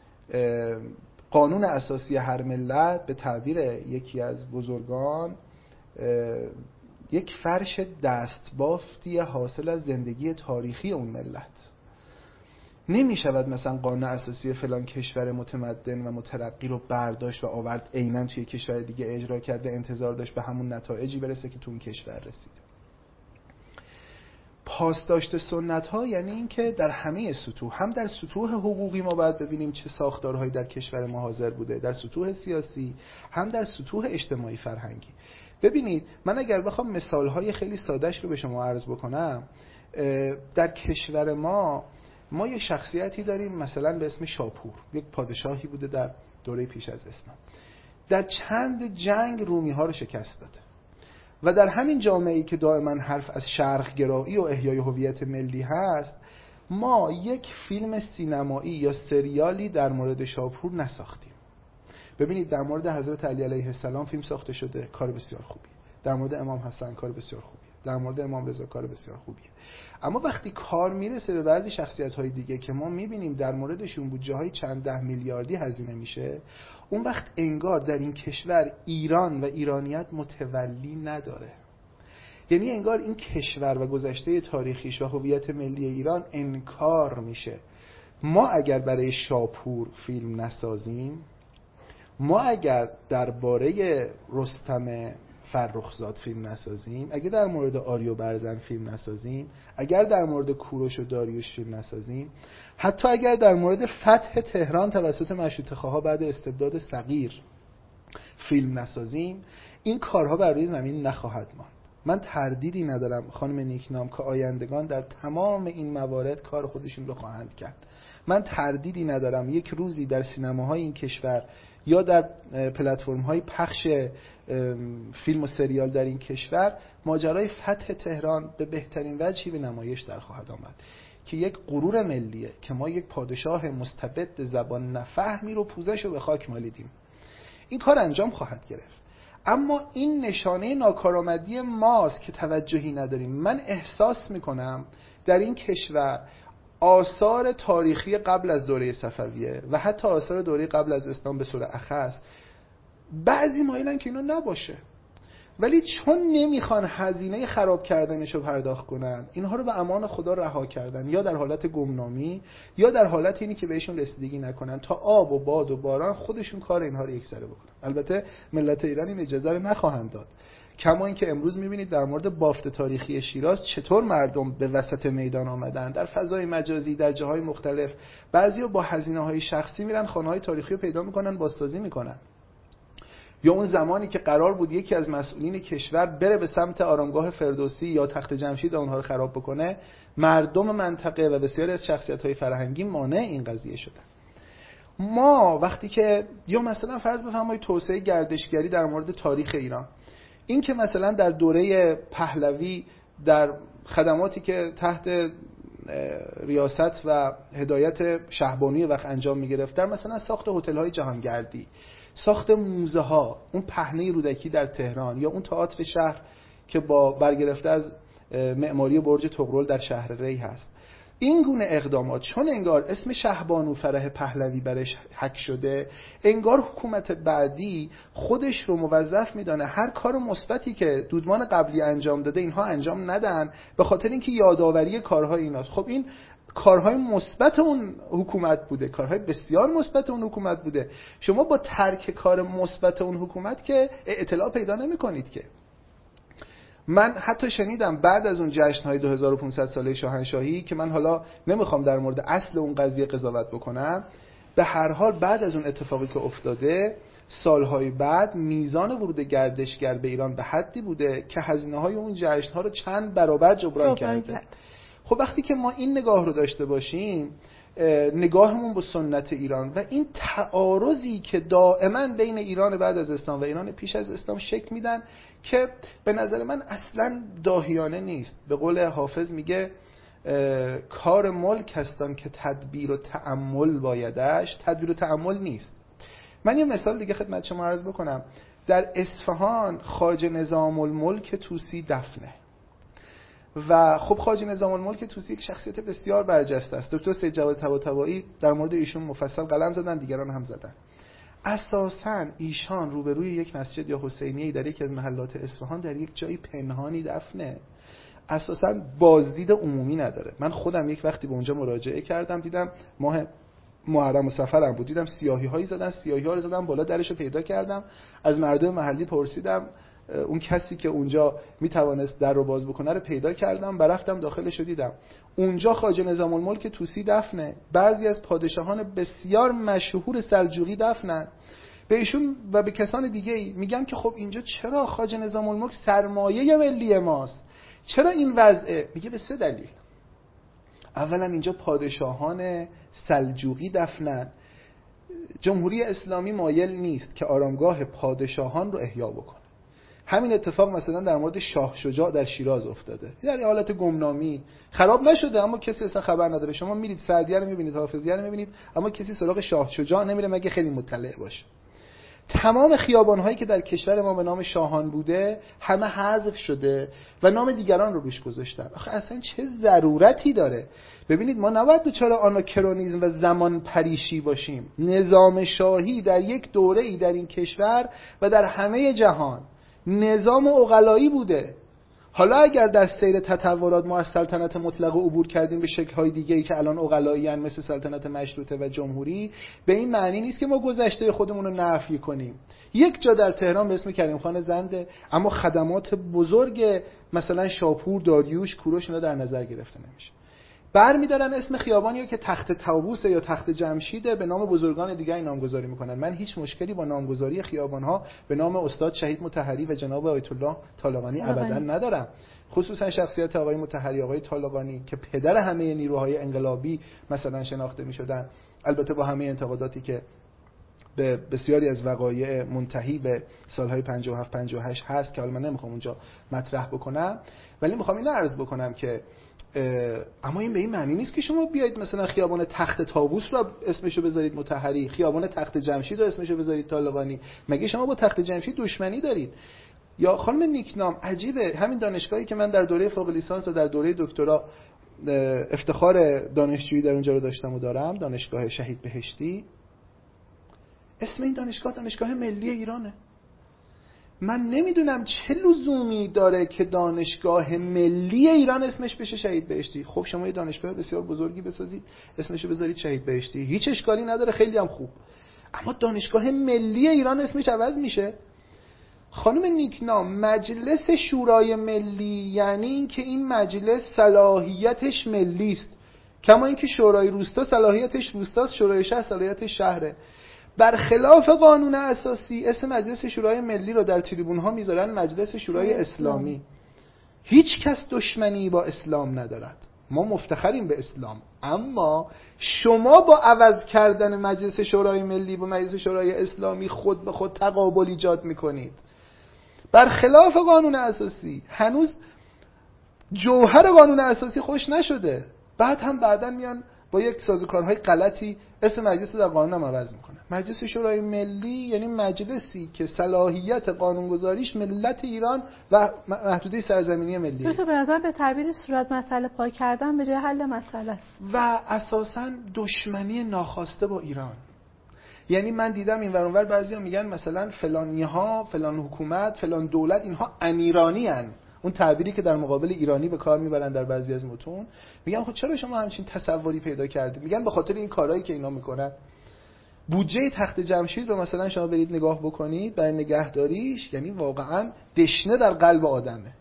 قانون اساسی هر ملت به تعبیر یکی از بزرگان یک فرش دستبافتی حاصل از زندگی تاریخی اون ملت. نمی شود مثلا قانون اساسی فلان کشور متمدن و مترقی رو برداشت و آورد عیناً توی کشور دیگه اجرا کرد و انتظار داشت به همون نتایجی برسه که تو اون کشور رسید. پاسداشت سنت ها یعنی این که در همه سطوح، هم در سطوح حقوقی ما باید ببینیم چه ساختارهایی در کشور ما حاضر بوده، در سطوح سیاسی، هم در سطوح اجتماعی فرهنگی. ببینید من اگر بخوام مثالهای خیلی سادهش رو به شما عرض بکنم، در کشور ما یه شخصیتی داریم مثلا به اسم شاپور، یک پادشاهی بوده در دوره پیش از اسلام، در چند جنگ رومی ها رو شکست داده و در همین جامعه‌ای که دائما حرف از شرق گرایی و احیای هویت ملی هست، ما یک فیلم سینمایی یا سریالی در مورد شاپور نساختیم. ببینید در مورد حضرت علی علیه السلام فیلم ساخته شده، کار بسیار خوبیه. در مورد امام حسن کار بسیار خوبیه. در مورد امام رضا کار بسیار خوبیه. اما وقتی کار میرسه به بعضی شخصیت‌های دیگه که ما می‌بینیم در موردشون بودجه‌های چند ده میلیاردی هزینه میشه، اون وقت انگار در این کشور ایران و ایرانیت متولی نداره. یعنی انگار این کشور و گذشته تاریخیش و هویت ملی ایران انکار میشه. ما اگر برای شاپور فیلم نسازیم، ما اگر درباره رستم فرخزاد فیلم نسازیم، اگه در مورد آریو برزن فیلم نسازیم، اگر در مورد کوروش و داریوش فیلم نسازیم، حتی اگر در مورد فتح تهران توسط مشروطه‌خواها بعد استبداد صغیر فیلم نسازیم، این کارها بر روی زمین نخواهد ماند. من تردیدی ندارم خانم نیکنام که آیندگان در تمام این موارد کار خودشون رو خواهند کرد. من تردیدی ندارم یک روزی در سینماهای این کشور یا در پلتفرم‌های پخش فیلم و سریال در این کشور ماجرای فتح تهران به بهترین وجهی به نمایش در خواهد آمد که یک غرور ملیه که ما یک پادشاه مستبد زبان نفهمی رو پوزش به خاک مالیدیم. این کار انجام خواهد گرفت، اما این نشانه ناکارآمدی ماست که توجهی نداریم. من احساس میکنم در این کشور آثار تاریخی قبل از دوره صفویه و حتی آثار دوره قبل از اسلام به صورت اخص بعضی مایلن که اینا نباشه، ولی چون نمیخوان هزینه خراب کردنشو پرداخت کنن، اینها رو به امان خدا رها کردن، یا در حالت گمنامی یا در حالت اینی که بهشون رسیدگی نکنن تا آب و باد و باران خودشون کار اینها رو یکسره بکنن. البته ملت ایران این اجازه رو نخواهند داد، کما اینکه امروز میبینید در مورد بافت تاریخی شیراز چطور مردم به وسط میدان آمدن، در فضای مجازی، در جاهای مختلف، بعضیا با هزینه‌های شخصی میرن خانه‌های تاریخی رو پیدا میکنن، بازسازی میکنن. یا اون زمانی که قرار بود یکی از مسئولین کشور بره به سمت آرامگاه فردوسی یا تخت جمشید اونها رو خراب بکنه، مردم منطقه و بسیاری از شخصیت‌های فرهنگی مانع این قضیه شدن. ما وقتی که یا مثلا فرض بفرمایید توسعه گردشگری در مورد تاریخ ایران، این که مثلا در دوره پهلوی در خدماتی که تحت ریاست و هدایت شهبانی وقت انجام می‌گرفت، در مثلا ساخت هتل‌های جهانگردی، ساخت موزه ها، اون پهنه رودکی در تهران یا اون تئاتر شهر که با برگرفته از معماری برج طغرل در شهر ری هست، این گونه اقدامات چون انگار اسم شهبانو فرح پهلوی برش حک شده، انگار حکومت بعدی خودش رو موظف میدانه هر کار مثبتی که دودمان قبلی انجام داده اینها انجام ندن، به خاطر اینکه یادآوری کارهای ایناست. خب این کارهای مثبت اون حکومت بوده، کارهای بسیار مثبت اون حکومت بوده. شما با ترک کار مثبت اون حکومت که اطلاع پیدا نمی کنید که. من حتی شنیدم بعد از اون جشن‌های 2500 ساله شاهنشاهی که من حالا نمیخوام در مورد اصل اون قضیه قضاوت بکنم، به هر حال بعد از اون اتفاقی که افتاده سالهای بعد میزان ورود گردشگر به ایران به حدی بوده که هزینه‌های اون جشن‌ها رو چند برابر جبران کرده. خب وقتی که ما این نگاه رو داشته باشیم، نگاهمون به سنت ایران و این تعارضی که دائما بین ایران بعد از اسلام و ایران پیش از اسلام شکل میدن که به نظر من اصلا داهیانه نیست. به قول حافظ میگه کار ملک هستن که تدبیر و تأمل بایدش، تدبیر و تأمل نیست. من یه مثال دیگه خدمت شما عرض بکنم. در اصفهان خواجه نظام الملک طوسی دفنه و خب خواجه نظام الملک طوسی یک شخصیت بسیار برجسته است. دکتر سید جواد طباطبایی در مورد ایشون مفصل قلم زدن، دیگران هم زدن. اساساً ایشان روبروی یک مسجد یا حسینیه‌ای در یکی از محلات اصفهان در یک جایی پنهانی دفنه، اساساً بازدید عمومی نداره. من خودم یک وقتی به اونجا مراجعه کردم، دیدم ماه محرم و سفرم بود، دیدم سیاهی‌هایی زدن، سیاهی‌ها رو زدم بالا، درشو پیدا کردم، از مردم محلی پرسیدم، اون کسی که اونجا میتوانست در رو باز بکنه رو پیدا کردم و رفتم داخلش رو دیدم. اونجا خواجه نظام الملک طوسی دفنه، بعضی از پادشاهان بسیار مشهور سلجوقی دفنن. به ایشون و به کسان دیگه میگم که خب اینجا چرا خواجه نظام الملک سرمایه ملی ماست، چرا این وضعه؟ میگه به 3 دلیل. اولا اینجا پادشاهان سلجوقی دفنن، جمهوری اسلامی مایل نیست که آرامگاه پادشاهان رو احیا بکنه. همین اتفاق مثلا در مورد شاه شجاع در شیراز افتاده، در حالت گمنامی خراب نشده اما کسی اصلا خبر نداره. شما میرید سعدیه رو میبینید، حافظیه رو میبینید، اما کسی سراغ شاه شجاع نمیره مگه خیلی مطلع باشه. تمام خیابان‌هایی که در کشور ما به نام شاهان بوده همه حذف شده و نام دیگران رو روش گذاشتن. آخه اصلا چه ضرورتی داره؟ ببینید ما نباید دچار آناکرونیسم و زمان پریشی باشیم. نظام شاهی در یک دوره‌ای در این کشور و در همه جهان نظام عقلایی بوده. حالا اگر در سیر تطورات ما از سلطنت مطلقه عبور کردیم به شکل‌های دیگه‌ای که الان عقلایی‌اند مثل سلطنت مشروطه و جمهوری، به این معنی نیست که ما گذشته خودمون رو نفی کنیم. یک جا در تهران به اسم کریم خان زنده، اما خدمات بزرگ مثلا شاپور، داریوش، کوروش اینا در نظر گرفته نمیشه. برمی‌دارن اسم خیابانی رو که تخت طاووس یا تخت جمشیده به نام بزرگان دیگری نامگذاری میکنن. من هیچ مشکلی با نامگذاری خیابان‌ها به نام استاد شهید مطهری و جناب آیت الله طالقانی ابداً ندارم. خصوصا شخصیت آقای مطهری، آقای طالقانی که پدر همه نیروهای انقلابی مثلا شناخته می‌شدن، البته با همه انتقاداتی که به بسیاری از وقایع منتهی به سالهای 57 58 هست که حالا من نمیخوام اونجا مطرح بکنم، ولی میخوام اینو عرض بکنم که اما این به این معنی نیست که شما بیایید مثلا خیابان تخت طاووس رو اسمشو بذارید مطهری، خیابان تخت جمشید رو اسمشو بذارید طالقانی. مگه شما با تخت جمشید دشمنی دارید؟ یا خانم نیکنام، عجیبه همین دانشگاهی که من در دوره فوق لیسانس و در دوره دکترا افتخار دانشجویی در اونجا رو داشتم و دارم، دانشگاه شهید بهشتی، اسم این دانشگاه ملی ایرانه. من نمیدونم چه لزومی داره که دانشگاه ملی ایران اسمش بشه شهید بهشتی. خب شما یه دانشگاه بسیار بزرگی بسازید اسمشو بذارید شهید بهشتی، هیچ اشکالی نداره، خیلی هم خوب. اما دانشگاه ملی ایران اسمش عوض میشه. خانم نیکنام، مجلس شورای ملی یعنی این که این مجلس صلاحیتش ملی است، کما اینکه شورای روستا صلاحیتش روستاست، شورای شهر صلاحیتش شهره. برخلاف قانون اساسی اسم مجلس شورای ملی رو در تریبون ها میذارن مجلس شورای اسلامی. هیچ کس دشمنی با اسلام ندارد، ما مفتخریم به اسلام، اما شما با عوض کردن مجلس شورای ملی با مجلس شورای اسلامی خود به خود تقابل ایجاد میکنید. برخلاف قانون اساسی هنوز جوهر قانون اساسی خوش نشده، بعدا میان با یک سازوکارهای غلطی اسم مجلس در قانون هم عوض میکنه. مجلس شورای ملی یعنی مجلسی که صلاحیت قانونگذاریش ملت ایران و محدوده سرزمینی ملی. به نظر به تعبیر صورت مسئله پاک کردن به جای حل مسئله است و اساساً دشمنی ناخواسته با ایران. یعنی من دیدم این ور اون ور بعضیا میگن مثلا فلانی‌ها، فلان حکومت، فلان دولت اینها انیرانی ان، اون تعبیری که در مقابل ایرانی به کار میبرن در بعضی از متون. میگم خب چرا شما همچین تصوری پیدا کردید؟ میگن به خاطر این کارهایی که اینا میکنن. بودجه تخت جمشید رو مثلا شما برید نگاه بکنید برای نگهداریش، یعنی واقعا دشنه در قلب آدمه.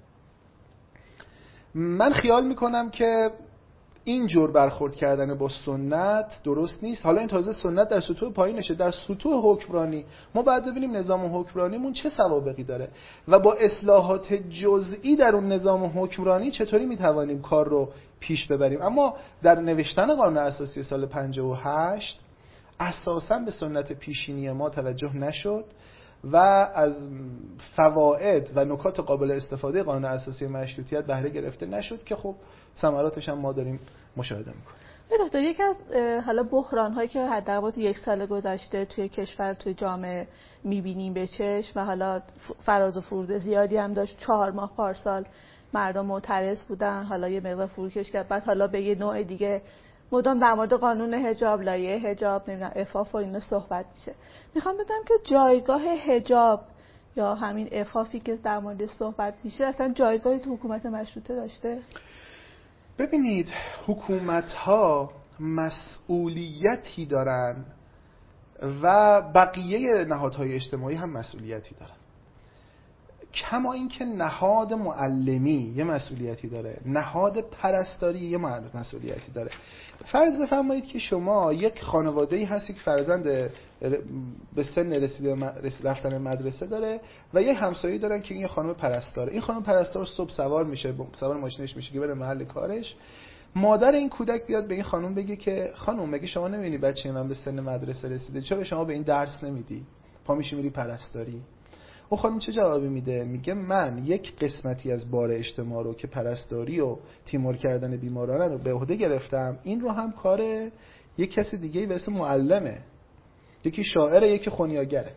من خیال میکنم که این جور برخورد کردن با سنت درست نیست. حالا این تازه سنت در سطوح پایینشه، در سطوح حکمرانی ما باید ببینیم نظام حکمرانیمون چه سوابقی داره و با اصلاحات جزئی در اون نظام حکمرانی چطوری میتوانیم کار رو پیش ببریم. اما در نوشتن قانون اساسی سال 58 اساساً به سنت پیشینی ما توجه نشد و از فواید و نکات قابل استفاده قانون اساسی مشروطیت بهره گرفته نشد که خب ثمراتش هم ما داریم مشاهده میکنیم. دکتر، یکی از حالا بحران هایی که حداقل یک سال گذشته توی کشور توی جامعه میبینیم به چشم و حالا فراز و فرود زیادی هم داشت، 4 ماه پارسال مردم معترض بودن، حالا یه مقدار فروکش کرد، بعد حالا به یه نوع دیگه مدام در مورد قانون حجاب، لایحه حجاب، نمیدونم عفاف و اینا صحبت میشه. میخوام بدونم که جایگاه حجاب یا همین عفافی که در مورد صحبت میشه اصلا جایگاهی تو حکومت مشروطه داشته؟ ببینید، حکومت‌ها مسئولیتی دارن و بقیه نهادهای اجتماعی هم مسئولیتی دارن. کما اینکه نهاد معلمی یه مسئولیتی داره، نهاد پرستاری یه مسئولیتی داره. فرض بفرمایید که شما یک خانواده‌ای هستی که فرزند به سن رفتن مدرسه داره و یه همسایه‌ای دارن که این خانم پرستاره. این خانم پرستار صبح سوار میشه، سوار ماشینش میشه که بره محل کارش. مادر این کودک بیاد به این خانم بگه که خانم مگه شما نمی‌بینی بچه من به سن مدرسه رسیده، چرا شما به این درس نمیدی؟ پا میشی میری پرستاری. اون خانم چه جوابی میده؟ میگه من یک قسمتی از بار اجتماع رو که پرستاری و تیمور کردن بیماران رو به عهده گرفتم، این رو هم کار یک کسی دیگه به اسم معلمه، یکی شاعره، یکی خونیاگره.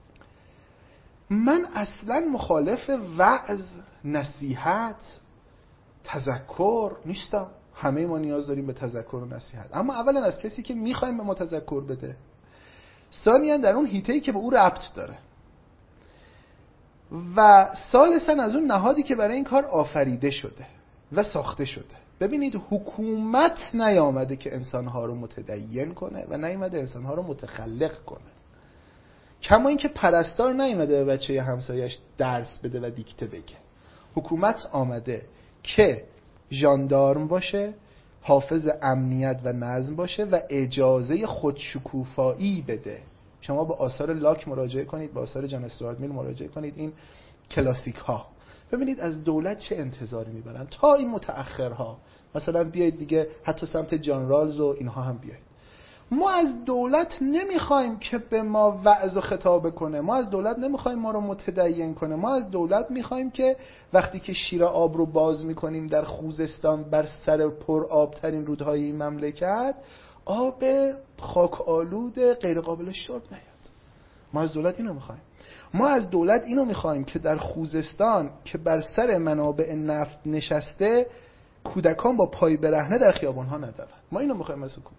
من اصلا مخالف وعظ، نصیحت، تذکر نیستم. همه ما نیاز داریم به تذکر و نصیحت، اما اولا از کسی که میخوایم به ما تذکر بده، ثانیاً در اون حیطه‌ای که به او ربط داره. و ثالثاً از اون نهادی که برای این کار آفریده شده و ساخته شده. ببینید حکومت نیامده که انسانها رو متدین کنه و نیامده انسانها رو متخلق کنه. کما اینکه پرستار نیامده به بچه همسایش درس بده و دیکته بگه. حکومت آمده که ژاندارم باشه، حافظ امنیت و نظم باشه و اجازه خودشکوفایی بده. شما به آثار لاک مراجعه کنید، به آثار جان استوارت میل مراجعه کنید، این کلاسیک ها. ببینید از دولت چه انتظاری میبرن تا این متأخرها. مثلا بیایید دیگه حتی سمت جان رالز و اینها هم بیایید. ما از دولت نمیخوایم که به ما وعظ و خطاب کنه، ما از دولت نمیخوایم ما رو متدین کنه، ما از دولت میخوایم که وقتی که شیر آب رو باز میکنیم در خوزستان بر سر پر آب ترین رودهای این مملکت، آب خاک آلود غیر قابل شرب نیاد. ما از دولت اینو میخوایم. ما از دولت اینو میخوایم که در خوزستان که بر سر منابع نفت نشسته، کودکان با پای برهنه در خیابانها ندوند. ما اینو میخوایم از حکومت.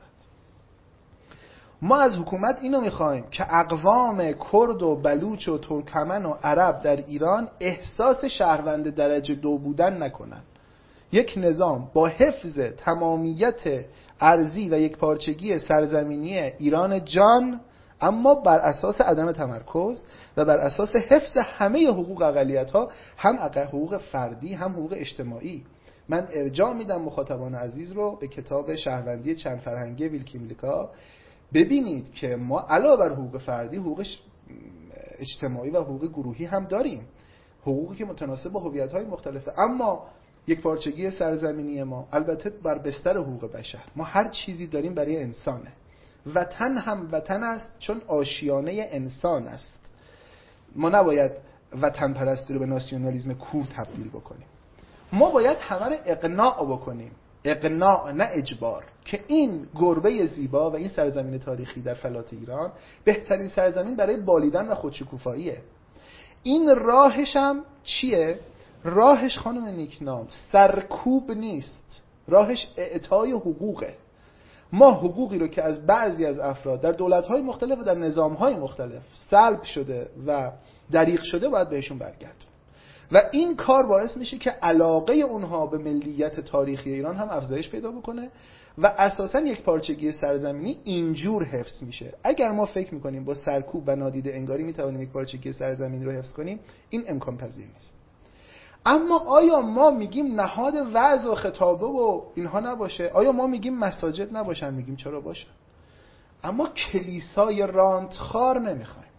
ما از حکومت اینو میخوایم که اقوام کرد و بلوچ و ترکمن و عرب در ایران احساس شهروند درجه 2 بودن نکنن. یک نظام با حفظ تمامیت ارضی و یک پارچگی سرزمینی ایران جان، اما بر اساس عدم تمرکز و بر اساس حفظ همه حقوق اقلیت‌ها، هم حقوق فردی هم حقوق اجتماعی. من ارجاع میدم مخاطبان عزیز رو به کتاب شهروندی چند فرهنگی ویلکی میلکا. ببینید که ما علاوه بر حقوق فردی، حقوق اجتماعی و حقوق گروهی هم داریم، حقوقی که متناسب با هویت‌های مختلفه. اما یک پارچگی سرزمینی ما البته بر بستر حقوق بشر، ما هر چیزی داریم برای انسانه. وطن هم وطن است چون آشیانه انسان است. ما نباید وطن پرستی رو به ناسیونالیسم کور تبدیل بکنیم. ما باید همه رو اقناع بکنیم، اقناع نه اجبار، که این گربه زیبا و این سرزمین تاریخی در فلات ایران بهترین سرزمین برای بالیدن و خودشکوفاییه. این راهش هم چیه؟ راهش خانم نیکنام سرکوب نیست، راهش اعطای حقوقه. ما حقوقی رو که از بعضی از افراد در دولت‌های مختلف و در نظام‌های مختلف سلب شده و دریغ شده باید بهشون برگردیم و این کار باعث میشه که علاقه اونها به ملیت تاریخی ایران هم افزایش پیدا بکنه و اساساً یک پارچگی سرزمینی اینجور حفظ میشه. اگر ما فکر میکنیم با سرکوب و نادیده انگاری میتوانیم یک پارچگی سرزمینی رو حفظ کنیم، این امکان پذیر نیست. اما آیا ما میگیم نهاد وعظ و خطابه و اینها نباشه؟ آیا ما میگیم مساجد نباشن؟ میگیم چرا باشه. اما کلیسای رانتخوار نمیخوایم،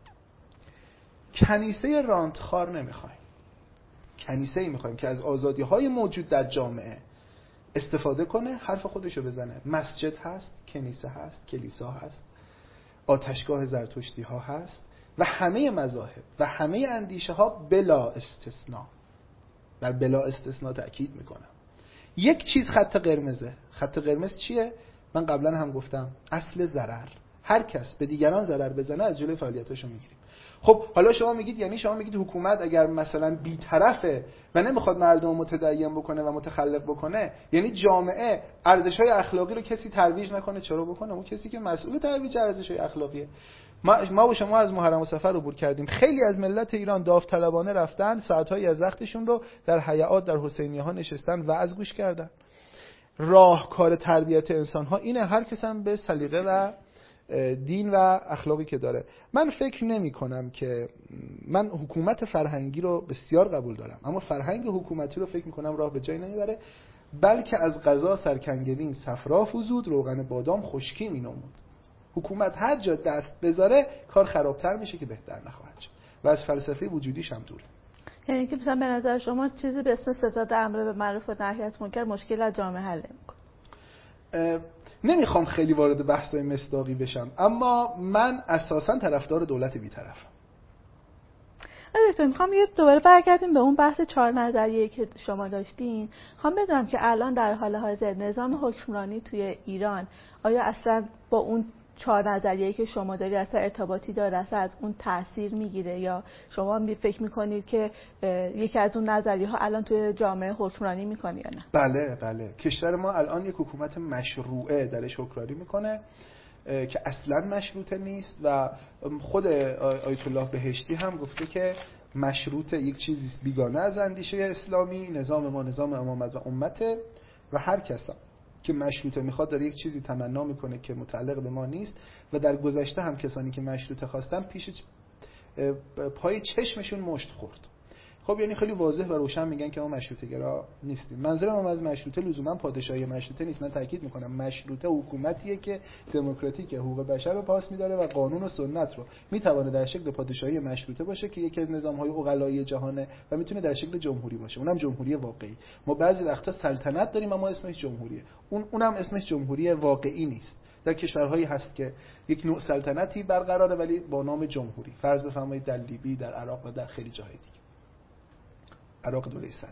کنیسه رانتخوار نمیخوایم. کنیسه‌ای میخوایم که از آزادی‌های موجود در جامعه استفاده کنه، حرف خودشو بزنه. مسجد هست، کنیسه هست، کلیسا هست، آتشگاه زرتشتی ها هست و همه مذاهب و همه اندیشه ها بلا استثناء، بر بلا استثناء تأکید میکنم. یک چیز خط قرمزه. خط قرمز چیه؟ من قبلا هم گفتم، اصل ضرر. هر کس به دیگران ضرر بزنه از جلوی فعالیتاشو میگیریم. خب حالا شما میگید، یعنی شما میگید حکومت اگر مثلا بی‌طرفه و نمیخواد مردم متدین بکنه و متخلق بکنه، یعنی جامعه ارزش‌های اخلاقی رو کسی ترویج نکنه. چرا بکنه؟ اون کسی که مسئول ترویج ارزش‌های اخلاقیه. ما و شما از محرم و صفر عبور کردیم. خیلی از ملت ایران داوطلبانه رفتن ساعت‌هایی از وقتشون رو در حیات در حسینیه‌ها نشستن وعظ گوش کردن. راهکار تربیت انسان‌ها اینه، هر کس هم به سلیقه و دین و اخلاقی که داره. من فکر نمی کنم که من حکومت فرهنگی رو بسیار قبول دارم، اما فرهنگ حکومتی رو فکر می کنم راه به جایی نمیبره، بلکه از قضا سرکنگبین صفرا فزود، روغن بادام خشکی می نمود. حکومت هر جا دست بذاره کار خرابتر میشه که بهتر نخواهد شد و از فلسفه وجودیش هم دوره. یعنی که مثلا به نظر شما چیزی به اسم ستاد امر به معروف و نهی از منکر مشکل از جامعه حل نمی‌کنه؟ نمیخوام خیلی وارد بحث‌های مصداقی بشم، اما من اساساً طرفدار دولت بی‌طرفم. البته میخوام یه دوباره برگردیم به اون بحث 4 نظریه‌ای که شما داشتین. میخوام بدونم که الان در حال حاضر نظام حکمرانی توی ایران آیا اصلا با اون 4 نظریه‌ای که شما داری اصلا ارتباطی داره، اصلا از اون تأثیر میگیره، یا شما فکر میکنید که یکی از اون نظریه‌ها الان توی جامعه حکمرانی میکنه یا نه؟ بله. کشور ما الان یک حکومت مشروعه درش حکمرانی میکنه که اصلا مشروطه نیست و خود آیت الله بهشتی هم گفته که مشروط یک چیزی بیگانه از اندیشه اسلامی، نظام ما نظام امامت و امته و هر کس که مشروطه میخواد داره یک چیزی تمنا میکنه که متعلق به ما نیست و در گذشته هم کسانی که مشروطه خواستن پیش پای چشمشون مشت خورد. خب یعنی خیلی واضح و روشن میگن که ما مشروطه گرا نیستیم. منظورم از مشروطه لزوما پادشاهی مشروطه نیست. من تاکید میکنم مشروطه حکومتیه که دموکراتیکه، حقوق بشر رو پاس میداره و قانون و سنت رو میتونه در شکل پادشاهی مشروطه باشه که یکی از نظام‌های عقلایی جهانه و میتونه در شکل جمهوری باشه، اونم جمهوری واقعی. ما بعضی وقتا سلطنت داریم اما اسمش جمهوریه، اونم اسمش جمهوری واقعی نیست. در کشورهایی هست که یک نوع سلطنتی برقراره ولی با نام جمهوری. فرض بفرمایید در لیبی، در عراق و در خیلی جاهای دیگه. عراق دوله صدام.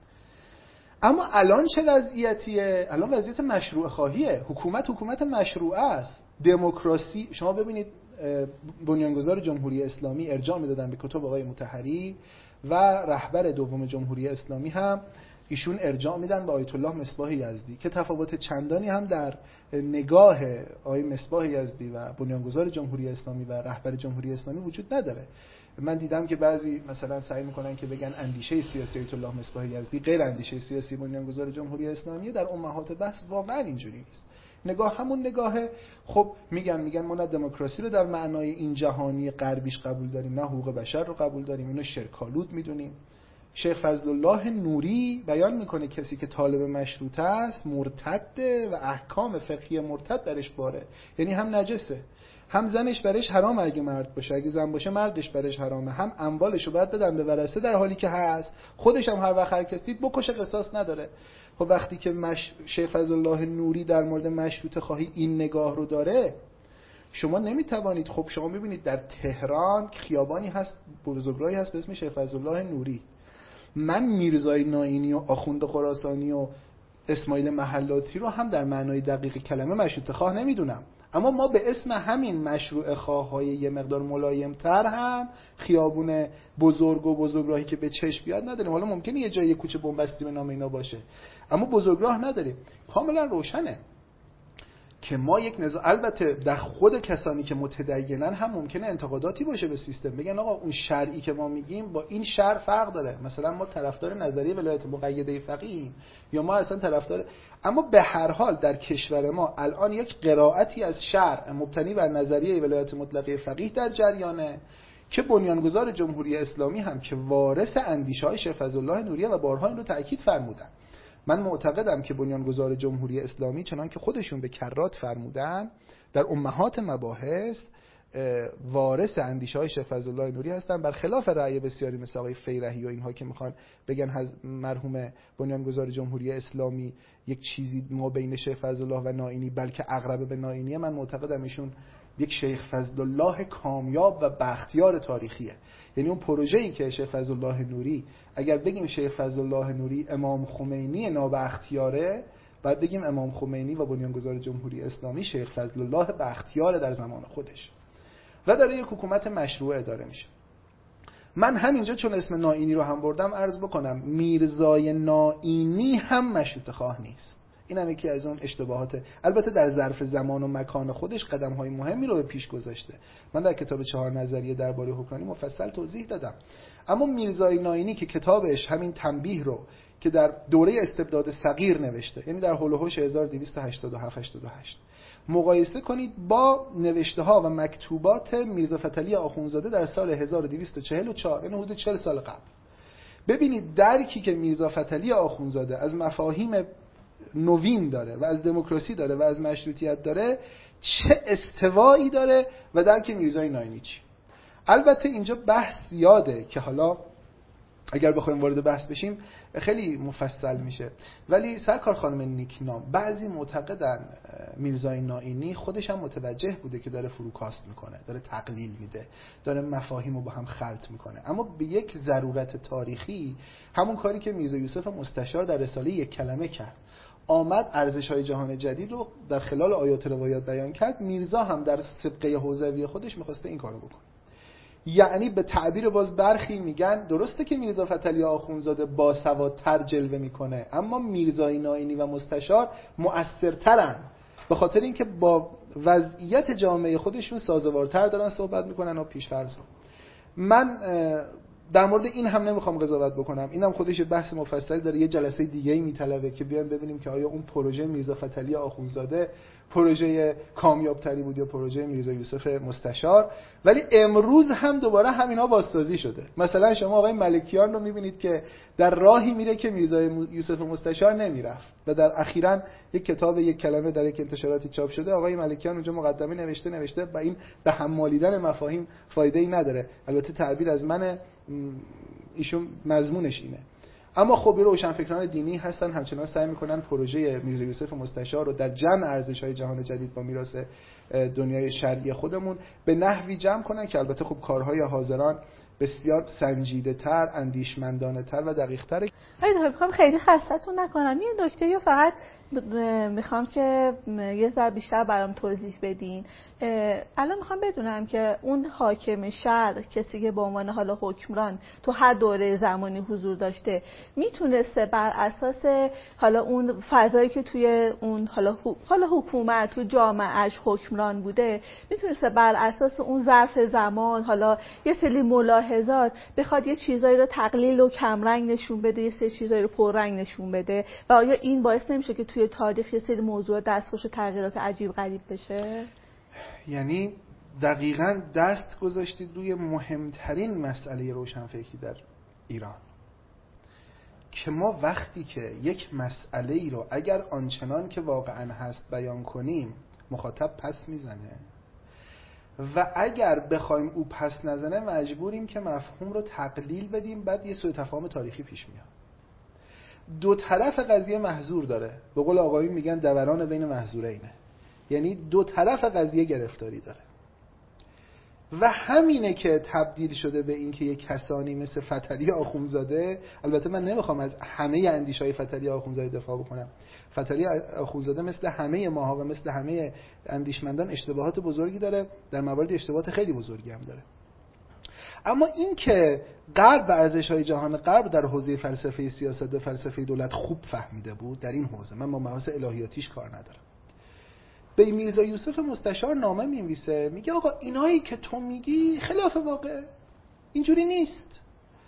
اما الان چه وضعیتیه؟ الان وضعیت مشروع خواهیه. حکومت مشروعه است. دموکراسی، شما ببینید بنیانگذار جمهوری اسلامی ارجاع میدادن به کتب آقای مطهری و رهبر دوم جمهوری اسلامی هم ایشون ارجاع میدن به آیت الله مصباح یزدی که تفاوت چندانی هم در نگاه آقای مصباح یزدی و بنیانگذار جمهوری اسلامی و رهبر جمهوری اسلامی وجود نداره. من دیدم که بعضی مثلا سعی میکنن که بگن اندیشه سیاسی آیت الله مصباح یزدی غیر اندیشه سیاسی بنیانگذار جمهوری اسلامی. در امهات بحث واقعا اینجوری نیست. نگاه همون نگاهه. خب میگن ما نه دموکراسی رو در معنای این جهانی غربیش قبول داریم، نه حقوق بشر رو قبول داریم، اینو شرک‌آلود میدونیم. شیخ فضل الله نوری بیان میکنه کسی که طالب مشروطه است مرتده و احکام فقهی مرتد درش باره، یعنی هم نجسه، هم زنش برش حرام اگه مرد باشه، اگه زن باشه مردش برش حرامه، هم اموالشو باید بدن به ورثه در حالی که هست، خودش هم هر وقت هر کس دید بکشه قصاص نداره. خب وقتی که شیخ فضل الله نوری در مورد مشروطه خواهی این نگاه رو داره، شما نمیتوانید. خب شما ببینید در تهران خیابانی هست، بزرگراهی هست به اسم شیخ فضل الله نوری. من میرزای نائینی و آخوند خراسانی و اسماعیل محلاتی رو هم در معنای دقیق کلمه مشروطه خواه نمیدونم، اما ما به اسم همین مشروع خواه‌های یه مقدار ملایم‌تر هم خیابون بزرگ و بزرگراهی که به چشم بیاد نداریم. حالا ممکنه یه جایی کوچه بنبستی به نام اینا باشه اما بزرگراه نداریم. کاملا روشنه که ما یک نظام، البته در خود کسانی که متدینن هم ممکنه انتقاداتی باشه به سیستم، بگن آقا اون شرعی که ما میگیم با این شرع فرق داره، مثلا ما طرفدار نظریه ولایت مقیده فقیهیم یا ما اصلا طرفدار، اما به هر حال در کشور ما الان یک قرائتی از شرع مبتنی بر نظریه ولایت مطلقه فقیه در جریانه که بنیانگذار جمهوری اسلامی هم که وارث اندیشه‌های شیخ فضل الله نوری و بارها این رو تأکید فرمودن. من معتقدم که بنیانگذار جمهوری اسلامی چنان که خودشون به کرات فرمودن در امهات مباحث وارث اندیشه‌های شیخ فضل الله نوری هستن، برخلاف رأی بسیاری مثل آقای فیرحی و اینها که میخوان بگن مرحوم بنیانگذار جمهوری اسلامی یک چیزی ما بین شیخ فضل الله و نائینی بلکه اقرب به نائینیه. من معتقدم ایشون یک شیخ فضل الله کامیاب و بختیار تاریخیه. یعنی اون پروژه‌ای که شیخ فضل الله نوری، اگر بگیم شیخ فضل الله نوری امام خمینی نابختیاره، بعد بگیم امام خمینی و بنیانگذار جمهوری اسلامی شیخ فضل الله بختیار در زمان خودش و داره یک حکومت مشروع اداره میشه. من همینجا چون اسم نائینی رو هم بردم عرض بکنم میرزای نائینی هم مشروطه خواه نیست. این هم یکی از اون اشتباهاته. البته در ظرف زمان و مکان خودش قدم‌های مهمی رو به پیش گذاشته. من در کتاب 4 نظریه درباره حکمرانی مفصل توضیح دادم. اما میرزای نائینی که کتابش همین تنبیه رو که در دوره استبداد صغیر نوشته، یعنی در هول و هوش 1287-88، مقایسه کنید با نوشته ها و مکتوبات میرزا فتحعلی آخوندزاده در سال 1244، یعنی حدود 40 سال قبل. ببینید درکی که میرزا فتحعلی آخوندزاده از مفاهیم نوین داره و از دموکراسی داره و از مشروطیت داره چه استوایی داره و درک میرزای نائینی چی. البته اینجا بحث زیاده که حالا اگر بخوایم وارد بحث بشیم خیلی مفصل میشه، ولی سرکار خانم نیکنام بعضی معتقدن میرزای نائینی خودش هم متوجه بوده که داره فروکاست میکنه، داره تقلیل میده، داره مفاهیم رو با هم خلط میکنه، اما به یک ضرورت تاریخی همون کاری که میرزا یوسف مستشار در رساله یک کلمه کرد، آمد ارزش‌های جهان جدید رو در خلال آیات روایات بیان کرد. میرزا هم در سبقه حوزوی خودش میخواسته این کارو بکنه. یعنی به تعبیر باز برخی میگن درسته که میرزا فتحعلی آخوندزاده باسوادتر جلوه میکنه، اما میرزای نائینی و مستشار مؤثرترن، به خاطر اینکه با وضعیت جامعه خودشون سازوارتر دارن صحبت میکنن و پیش‌فرض. من در مورد این هم نمیخوام قضاوت بکنم، اینم خودش بحث مفصلی داره، یه جلسه دیگه‌ای میطلبه که بیایم ببینیم که آیا اون پروژه میرزا فتحعلی آخوندزاده پروژه کامیابتری بود یا پروژه میرزا یوسف مستشار. ولی امروز هم دوباره همینا بازسازی شده. مثلا شما آقای ملکیان رو میبینید که در راهی میره که میرزا یوسف مستشار نمیرفت و در اخیراً یک کتاب یک کلمه در یک انتشاراتی چاپ شده، آقای ملکیان اونجا مقدمه نوشته و این به هم مالیدن مفاهیم فایده‌ای نداره. البته تعبیر از من، ایشون مضمونش اینه. اما خب روشنفکران دینی هستن همچنان سعی میکنن پروژه میرزا یوسف مستشار رو در جمع ارزش‌های جهان جدید با میراث دنیای شرعی خودمون به نحوی جمع کنن که البته خب کارهای حاضران بسیار سنجیده‌تر، اندیشمندانه‌تر و دقیق‌تر. میخوام خیلی خسته‌تون نکنم، یه نکته رو فقط میخوام که یه ذره بیشتر برام توضیح بدین. الان میخوام بدونم که اون حاکم شهر، کسی که به عنوان حالا حکمران تو هر دوره زمانی حضور داشته، میتونسته بر اساس حالا اون فضایی که توی اون حالا حکومت تو جامعهش حکمران بوده، میتونسته بر اساس اون ظرف زمان حالا یه سری ملاحظات بخواد یه چیزایی رو تقلیل و کمرنگ نشون بده، یه سری چیزایی رو پررنگ نشون بده، و آیا این باعث نمیشه که توی تاریخ یه سری موضوع دستخوش تغییرات عجیب غریب بشه؟ یعنی دقیقاً دست گذاشتید روی مهمترین مسئله روشنفکری در ایران، که ما وقتی که یک مسئله ای رو اگر آنچنان که واقعاً هست بیان کنیم مخاطب پس میزنه و اگر بخوایم او پس نزنه مجبوریم که مفهوم رو تقلیل بدیم، بعد یه سوء تفاهم تاریخی پیش میاد. دو طرف قضیه محظور داره، به قول آقایون میگن دوران بین محظورینه، یعنی دو طرف قضیه گرفتاری داره و همینه که تبدیل شده به این که یک کسانی مثل فتحعلی آخوندزاده، البته من نمیخوام از همه اندیشه‌های فتحعلی آخوندزاده دفاع بکنم، فتحعلی آخوندزاده مثل همه ماها و مثل همه اندیشمندان اشتباهات بزرگی داره، در موارد اشتباهات خیلی بزرگی هم داره. اما این که غرب و ارزش‌های جهان غرب در حوزه فلسفه سیاست و فلسفه دولت خوب فهمیده بود، در این حوزه من با مباحث الهیاتیش کار ندارم. به میرزا یوسف مستشار نامه می‌نویسه، میگه آقا اینایی که تو میگی خلاف واقع، اینجوری نیست.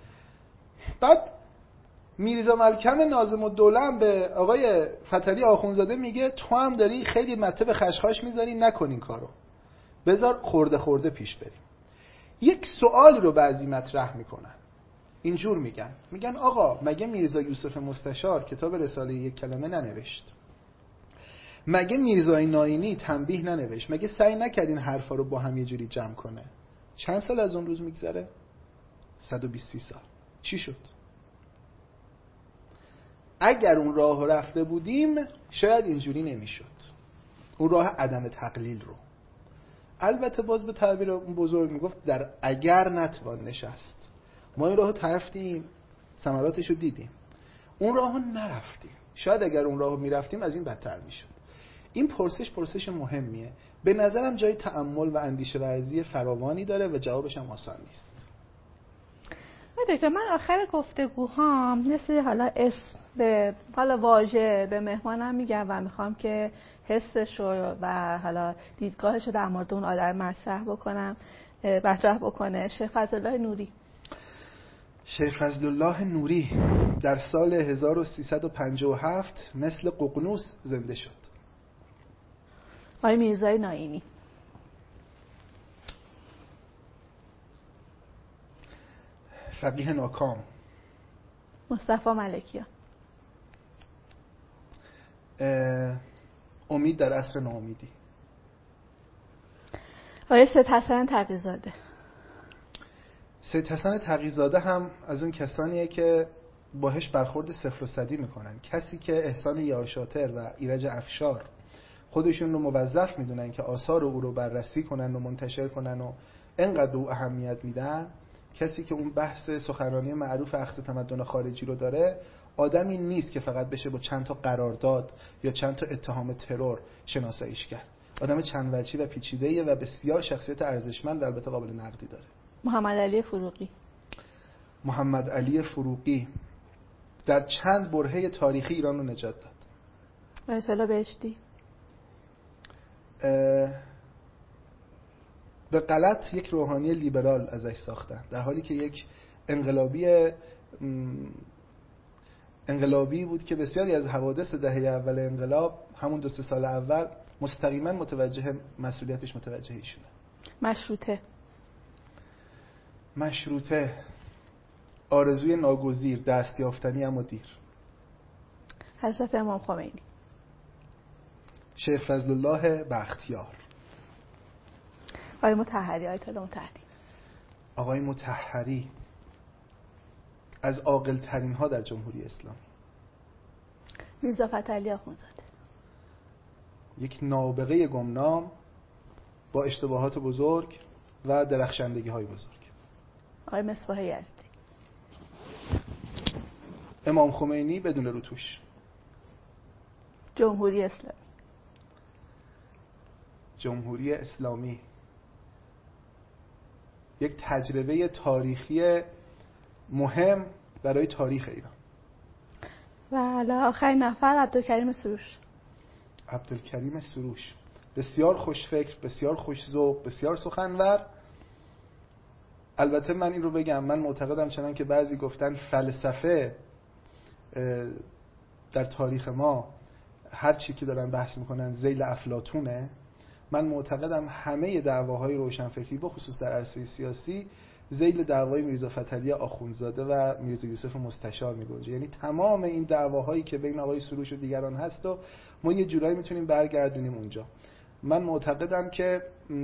بعد میرزا ملکم ناظم الدوله هم به آقای فتحعلی آخوندزاده میگه تو هم داری خیلی مته به خشخاش میذاری، نکن این کارو، بذار خورده خورده پیش بریم. یک سوال رو بعضی مطرح میکنن، اینجور میگن آقا مگه میرزا یوسف مستشار کتاب رساله یک کلمه ننوشت؟ مگه میرزای ناینی تنبیه ننوشت؟ مگه سعی نکرد این حرفا رو با هم یه جوری جمع کنه؟ چند سال از اون روز میگذره؟ 120 سال. چی شد؟ اگر اون راه رفته بودیم شاید اینجوری نمیشد، اون راه عدم تقلیل رو. البته باز به تعبیر اون بزرگ میگفت در اگر نتوان نشست. ما این راهو رفتیم، ثمراتشو دیدیم، اون راهو نرفتیم، شاید اگر اون راهو میرفتیم از این بدتر میشد. این پرسش مهمیه، به نظرم جای تأمل و اندیشه ورزی فراوانی داره و جوابش هم آسان نیست. دکتر، من آخر گفتگوهام مثل حالا اسم به حالا واژه به مهمانم میگم و میخوام که حسشو و حالا دیدگاهشو در مورد اون آدم مطرح بکنه. شیخ فضلالله نوری. شیخ فضلالله نوری در سال 1357 مثل ققنوس زنده شد. آقای میرزای ناینی. فقیه ناکام. مصطفی ملکیان. امید در عصر ناامیدی. آقای سید حسن تقی‌زاده. سید حسن تقی‌زاده هم از اون کسانیه که باهاش برخورد صفر و صدی میکنن. کسی که احسان یارشاتر و ایرج افشار خودشون رو موظف میدونن که آثار او رو بررسی کنن و منتشر کنن و انقدر او اهمیت میدن، کسی که اون بحث سخنرانی معروف اخذ تمدن خارجی رو داره، آدمی نیست که فقط بشه با چند تا قرارداد یا چند تا اتهام ترور شناساییش کرد. آدم چند وجهی و پیچیده‌ایه و بسیار شخصیت ارزشمند و البته قابل نقدی داره. محمد علی فروغی. محمد علی فروغی در چند برهه تاریخی ایران رو نجات داد. آیت الله بهشتی. به غلط یک روحانی لیبرال ازش ساختن، در حالی که یک انقلابی بود که بسیاری از حوادث دهه اول انقلاب، همون 2-3 سال اول، مستقیما متوجه مسئولیتش متوجه ایشونه. مشروطه آرزوی ناگزیر، دستیافتنی اما دیر. حضرت امام خمینی. شیخ فضل الله بختیار. آقای مطهری. آیت الله مطهری. آقای مطهری از عاقل ترین ها در جمهوری اسلامی. میرزا فتحعلی آخوندزاده. یک نابغه گمنام با اشتباهات بزرگ و درخشندگی های بزرگ. آقای مصباح یزدی. امام خمینی بدون روتوش. جمهوری اسلامی. جمهوری اسلامی یک تجربه تاریخی مهم برای تاریخ ایران. و حالا آخرین نفر عبدالکریم سروش. عبدالکریم سروش بسیار خوشفکر، بسیار خوش‌ذوق، بسیار سخنور. البته من این رو بگم، من معتقدم چنان که بعضی گفتن فلسفه در تاریخ ما هر چی که دارن بحث میکنن ذیل افلاطونه. من معتقدم همه دعواهای روشنفکری بخصوص در عرصه سیاسی ذیل دعوای میرزا فتحعلی آخوندزاده و میرزا یوسف مستشار میگنجه. یعنی تمام این دعواهایی که بین آقای سروش و دیگران هست و ما یه جورایی میتونیم برگردونیم اونجا. من معتقدم که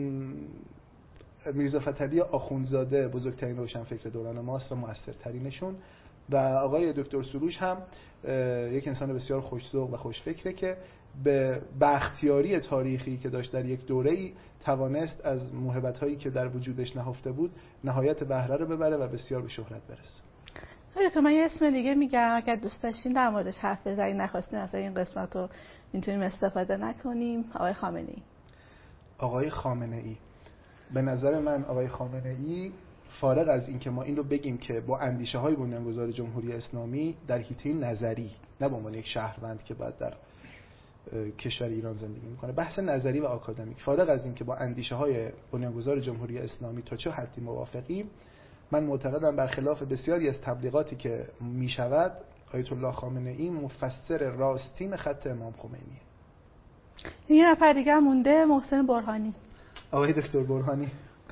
میرزا فتحعلی آخوندزاده بزرگترین روشنفکر دوران ماست و مؤثرترینشون، و آقای دکتر سروش هم یک انسان بسیار خوش‌ذوق و خوشفکره که به بختیاری تاریخی که داشت در یک دوره‌ای توانست از موهبت‌هایی که در وجودش نهفته بود نهایت بهره رو ببره و بسیار به شهرت برسه. تو من یه اسم دیگه میگم، اگر دوست داشتین در موردش حرف بزنین، نخواستین از این قسمت رو میتونیم استفاده نکنیم. آقای خامنه‌ای. آقای خامنه‌ای به نظر من آقای خامنه‌ای فارغ از این که ما این رو بگیم که با اندیشه های بنیانگذار جمهوری اسلامی در حیطه نظری، نه به عنوان یک شهروند که باید در کشور ایران زندگی میکنه، بحث نظری و آکادمیک، فارغ از این که با اندیشه های بنیانگذار جمهوری اسلامی تا چه حدی موافقیم، من معتقدم برخلاف بسیاری از تبلیغاتی که میشود آیت الله خامنه‌ای مفسر راستین خط امام خمینیه. یه نفر دیگه مونده، محسن برهانی. آقای دکتر برهانی.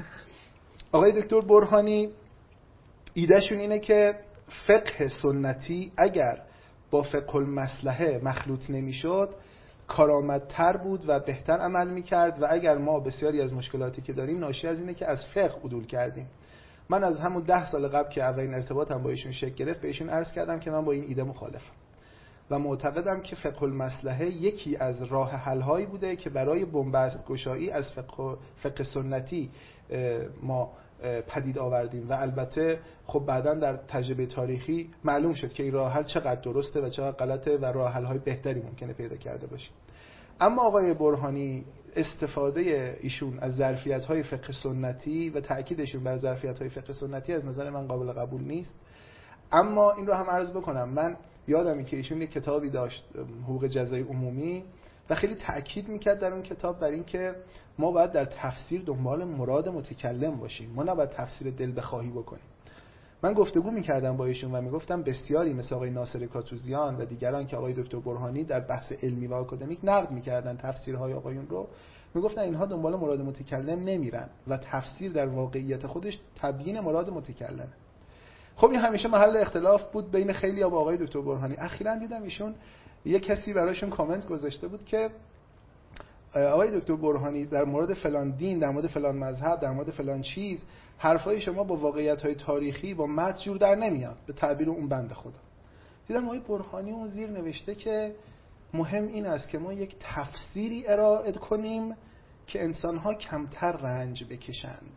آقای دکتر برهانی ایدهشون اینه که فقه سنتی اگر با فقه المصلحه مخلوط نمیشد کارآمدتر بود و بهتر عمل میکرد، و اگر ما بسیاری از مشکلاتی که داریم ناشی از اینه که از فقه عدول کردیم. من از همون 10 سال قبل که اولین ارتباطم با ایشون شکل گرفت بهشون عرض کردم که من با این ایده مخالفم و معتقدم که فقه المصلحه یکی از راه حل هایی بوده که برای بنبست گشایی از فقه سنتی ما پدید آوردیم، و البته خب بعداً در تجربه تاریخی معلوم شد که این راه حل چقدر درسته و چقدر غلطه و راه حل های بهتری ممکنه پیدا کرده باشیم. اما آقای برهانی استفاده ایشون از ظرفیت های فقه سنتی و تأکیدشون بر ظرفیت های فقه سنتی از نظر من قابل قبول نیست. اما این رو هم عرض بکنم، من یادمه که ایشون یک کتابی داشت، حقوق جزای عمومی، و خیلی تأکید میکرد در اون کتاب بر این که ما باید در تفسیر دنبال مراد متکلم باشیم، ما نباید تفسیر دل بخواهی بکنیم. من گفتگو میکردم با ایشون و میگفتم بسیاری مثل آقای ناصر کاتوزیان و دیگران که آقای دکتر برهانی در بحث علمی و آکادمیک نقد میکردن تفسیرهای آقایون رو، میگفتن اینها دنبال مراد متکلم نمیرن و تفسیر در واقعیت خودش تبیین مراد متکلمه. خب این همیشه محل اختلاف بود بین خیلی با آقای دکتر برهانی. اخیراً دیدم ایشون یه کسی براشون کامنت گذاشته بود که آقای دکتر برهانی در مورد فلان دین، در مورد فلان مذهب، در مورد فلان چیز حرفای شما با واقعیت‌های تاریخی با متن جور در نمیاد، به تعبیر اون بنده خدا. دیدم آقای برهانی اون زیر نوشته که مهم این است که ما یک تفسیری ارائه کنیم که انسان‌ها کمتر رنج بکشند.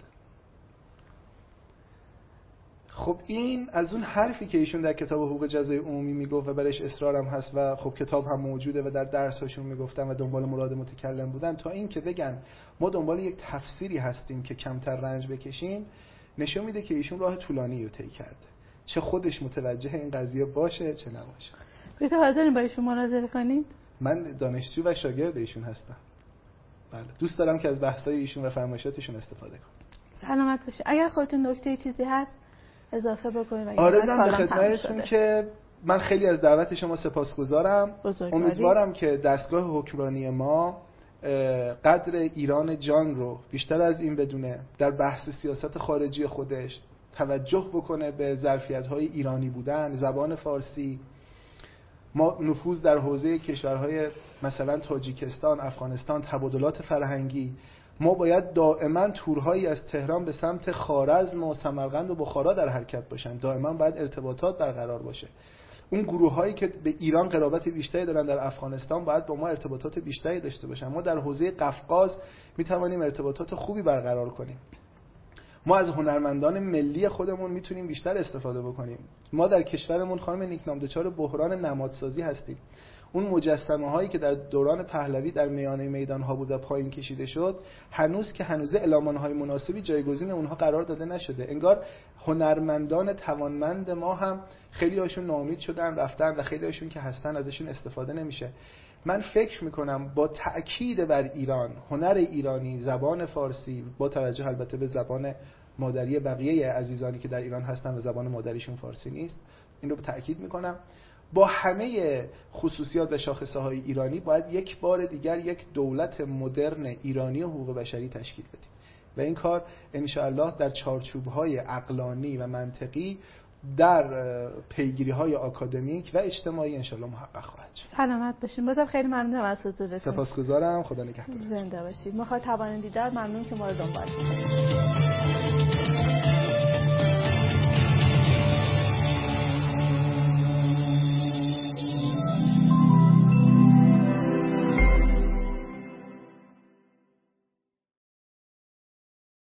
خب این از اون حرفی که ایشون در کتاب حقوق جزای عمومی میگفت و برش اصرارم هست و خب کتاب هم موجوده و در درساشون میگفتن و دنبال مراد متکلم بودن، تا این که بگن ما دنبال یک تفسیری هستیم که کمتر رنج بکشیم، نشون میده که ایشون راه طولانی رو طی کرده، چه خودش متوجه این قضیه باشه چه نباشه. بیتو حاضرین با ایشون مناظره کنید؟ من دانشجو و شاگرد ایشون هستم. بله، دوست دارم که از بحث‌های ایشون و فرمایشاتشون استفاده کنم. سلامت باشید. اگر خودتون نکته چیزی هست اضافه بکنید؟ آرزم به خدمتتون که من خیلی از دعوت شما سپاسگزارم. امیدوارم که دستگاه حکمرانی ما قدر ایران جان رو بیشتر از این بدونه، در بحث سیاست خارجی خودش توجه بکنه به ظرفیت‌های ایرانی بودن، زبان فارسی. ما نفوذ در حوزه کشورهای مثلا تاجیکستان، افغانستان، تبادلات فرهنگی، ما باید دائما تورهایی از تهران به سمت خوارزم و سمرقند و بخارا در حرکت باشن، دائما باید ارتباطات برقرار باشه. اون گروهایی که به ایران قرابت بیشتری دارن در افغانستان باید با ما ارتباطات بیشتری داشته باشن. ما در حوزه قفقاز میتوانیم ارتباطات خوبی برقرار کنیم. ما از هنرمندان ملی خودمون میتونیم بیشتر استفاده بکنیم. ما در کشورمون خانم نیکنام دچار بحران نمادسازی هستیم. اون مجسمه هایی که در دوران پهلوی در میانه میدان ها بود و پایین کشیده شد، هنوز الامان های مناسبی جایگزین اونها قرار داده نشده. انگار هنرمندان توانمند ما هم خیلی هاشون ناامید شدن رفتن و خیلی هاشون که هستن ازشون استفاده نمیشه. من فکر میکنم با تأکید بر ایران، هنر ایرانی، زبان فارسی، با توجه البته به زبان مادری بقیه عزیزانی که در ایران هستن و زبان مادریشون فارسی نیست، این رو تأکید میکنم، با همه خصوصیات و شاخصه های ایرانی باید یک بار دیگر یک دولت مدرن ایرانی و حقوق بشری تشکیل بدیم و این کار انشاءالله در چارچوب‌های عقلانی و منطقی در پیگیری‌های آکادمیک و اجتماعی انشاءالله محقق خواهد شد. سلامت باشین. بازم خیلی ممنونم از حضورتون. سپاسگزارم. خدا نگهدار. زنده باشید. مخاطبان دیدار ممنون که ما رو دنبال کردید.